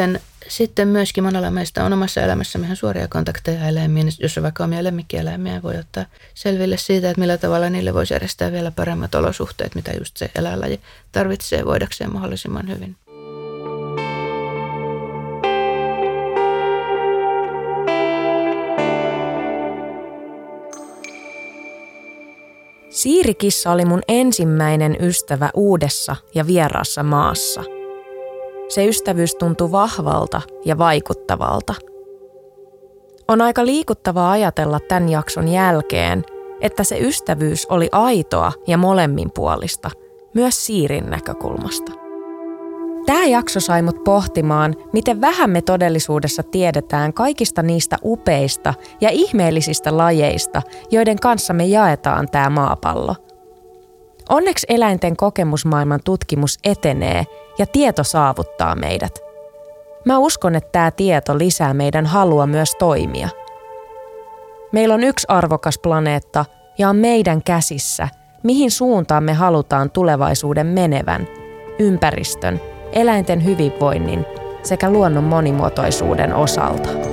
sitten myöskin monella meistä on omassa elämässä ihan suoria kontakteja eläimiin. Jos on vaikka omia lemmikkieläimiä, voi ottaa selville siitä, että millä tavalla niille voisi järjestää vielä paremmat olosuhteet, mitä just se eläinlaji tarvitsee voidakseen mahdollisimman hyvin. Siirikissa oli mun ensimmäinen ystävä uudessa ja vieraassa maassa. Se ystävyys tuntui vahvalta ja vaikuttavalta. On aika liikuttavaa ajatella tämän jakson jälkeen, että se ystävyys oli aitoa ja molemminpuolista, myös Siirin näkökulmasta. Tämä jakso sai mut pohtimaan, miten vähän me todellisuudessa tiedetään kaikista niistä upeista ja ihmeellisistä lajeista, joiden kanssa me jaetaan tämä maapallo. Onneksi eläinten kokemusmaailman tutkimus etenee ja tieto saavuttaa meidät. Mä uskon, että tämä tieto lisää meidän halua myös toimia. Meillä on yksi arvokas planeetta ja on meidän käsissä, mihin suuntaan me halutaan tulevaisuuden menevän, ympäristön, eläinten hyvinvoinnin sekä luonnon monimuotoisuuden osalta.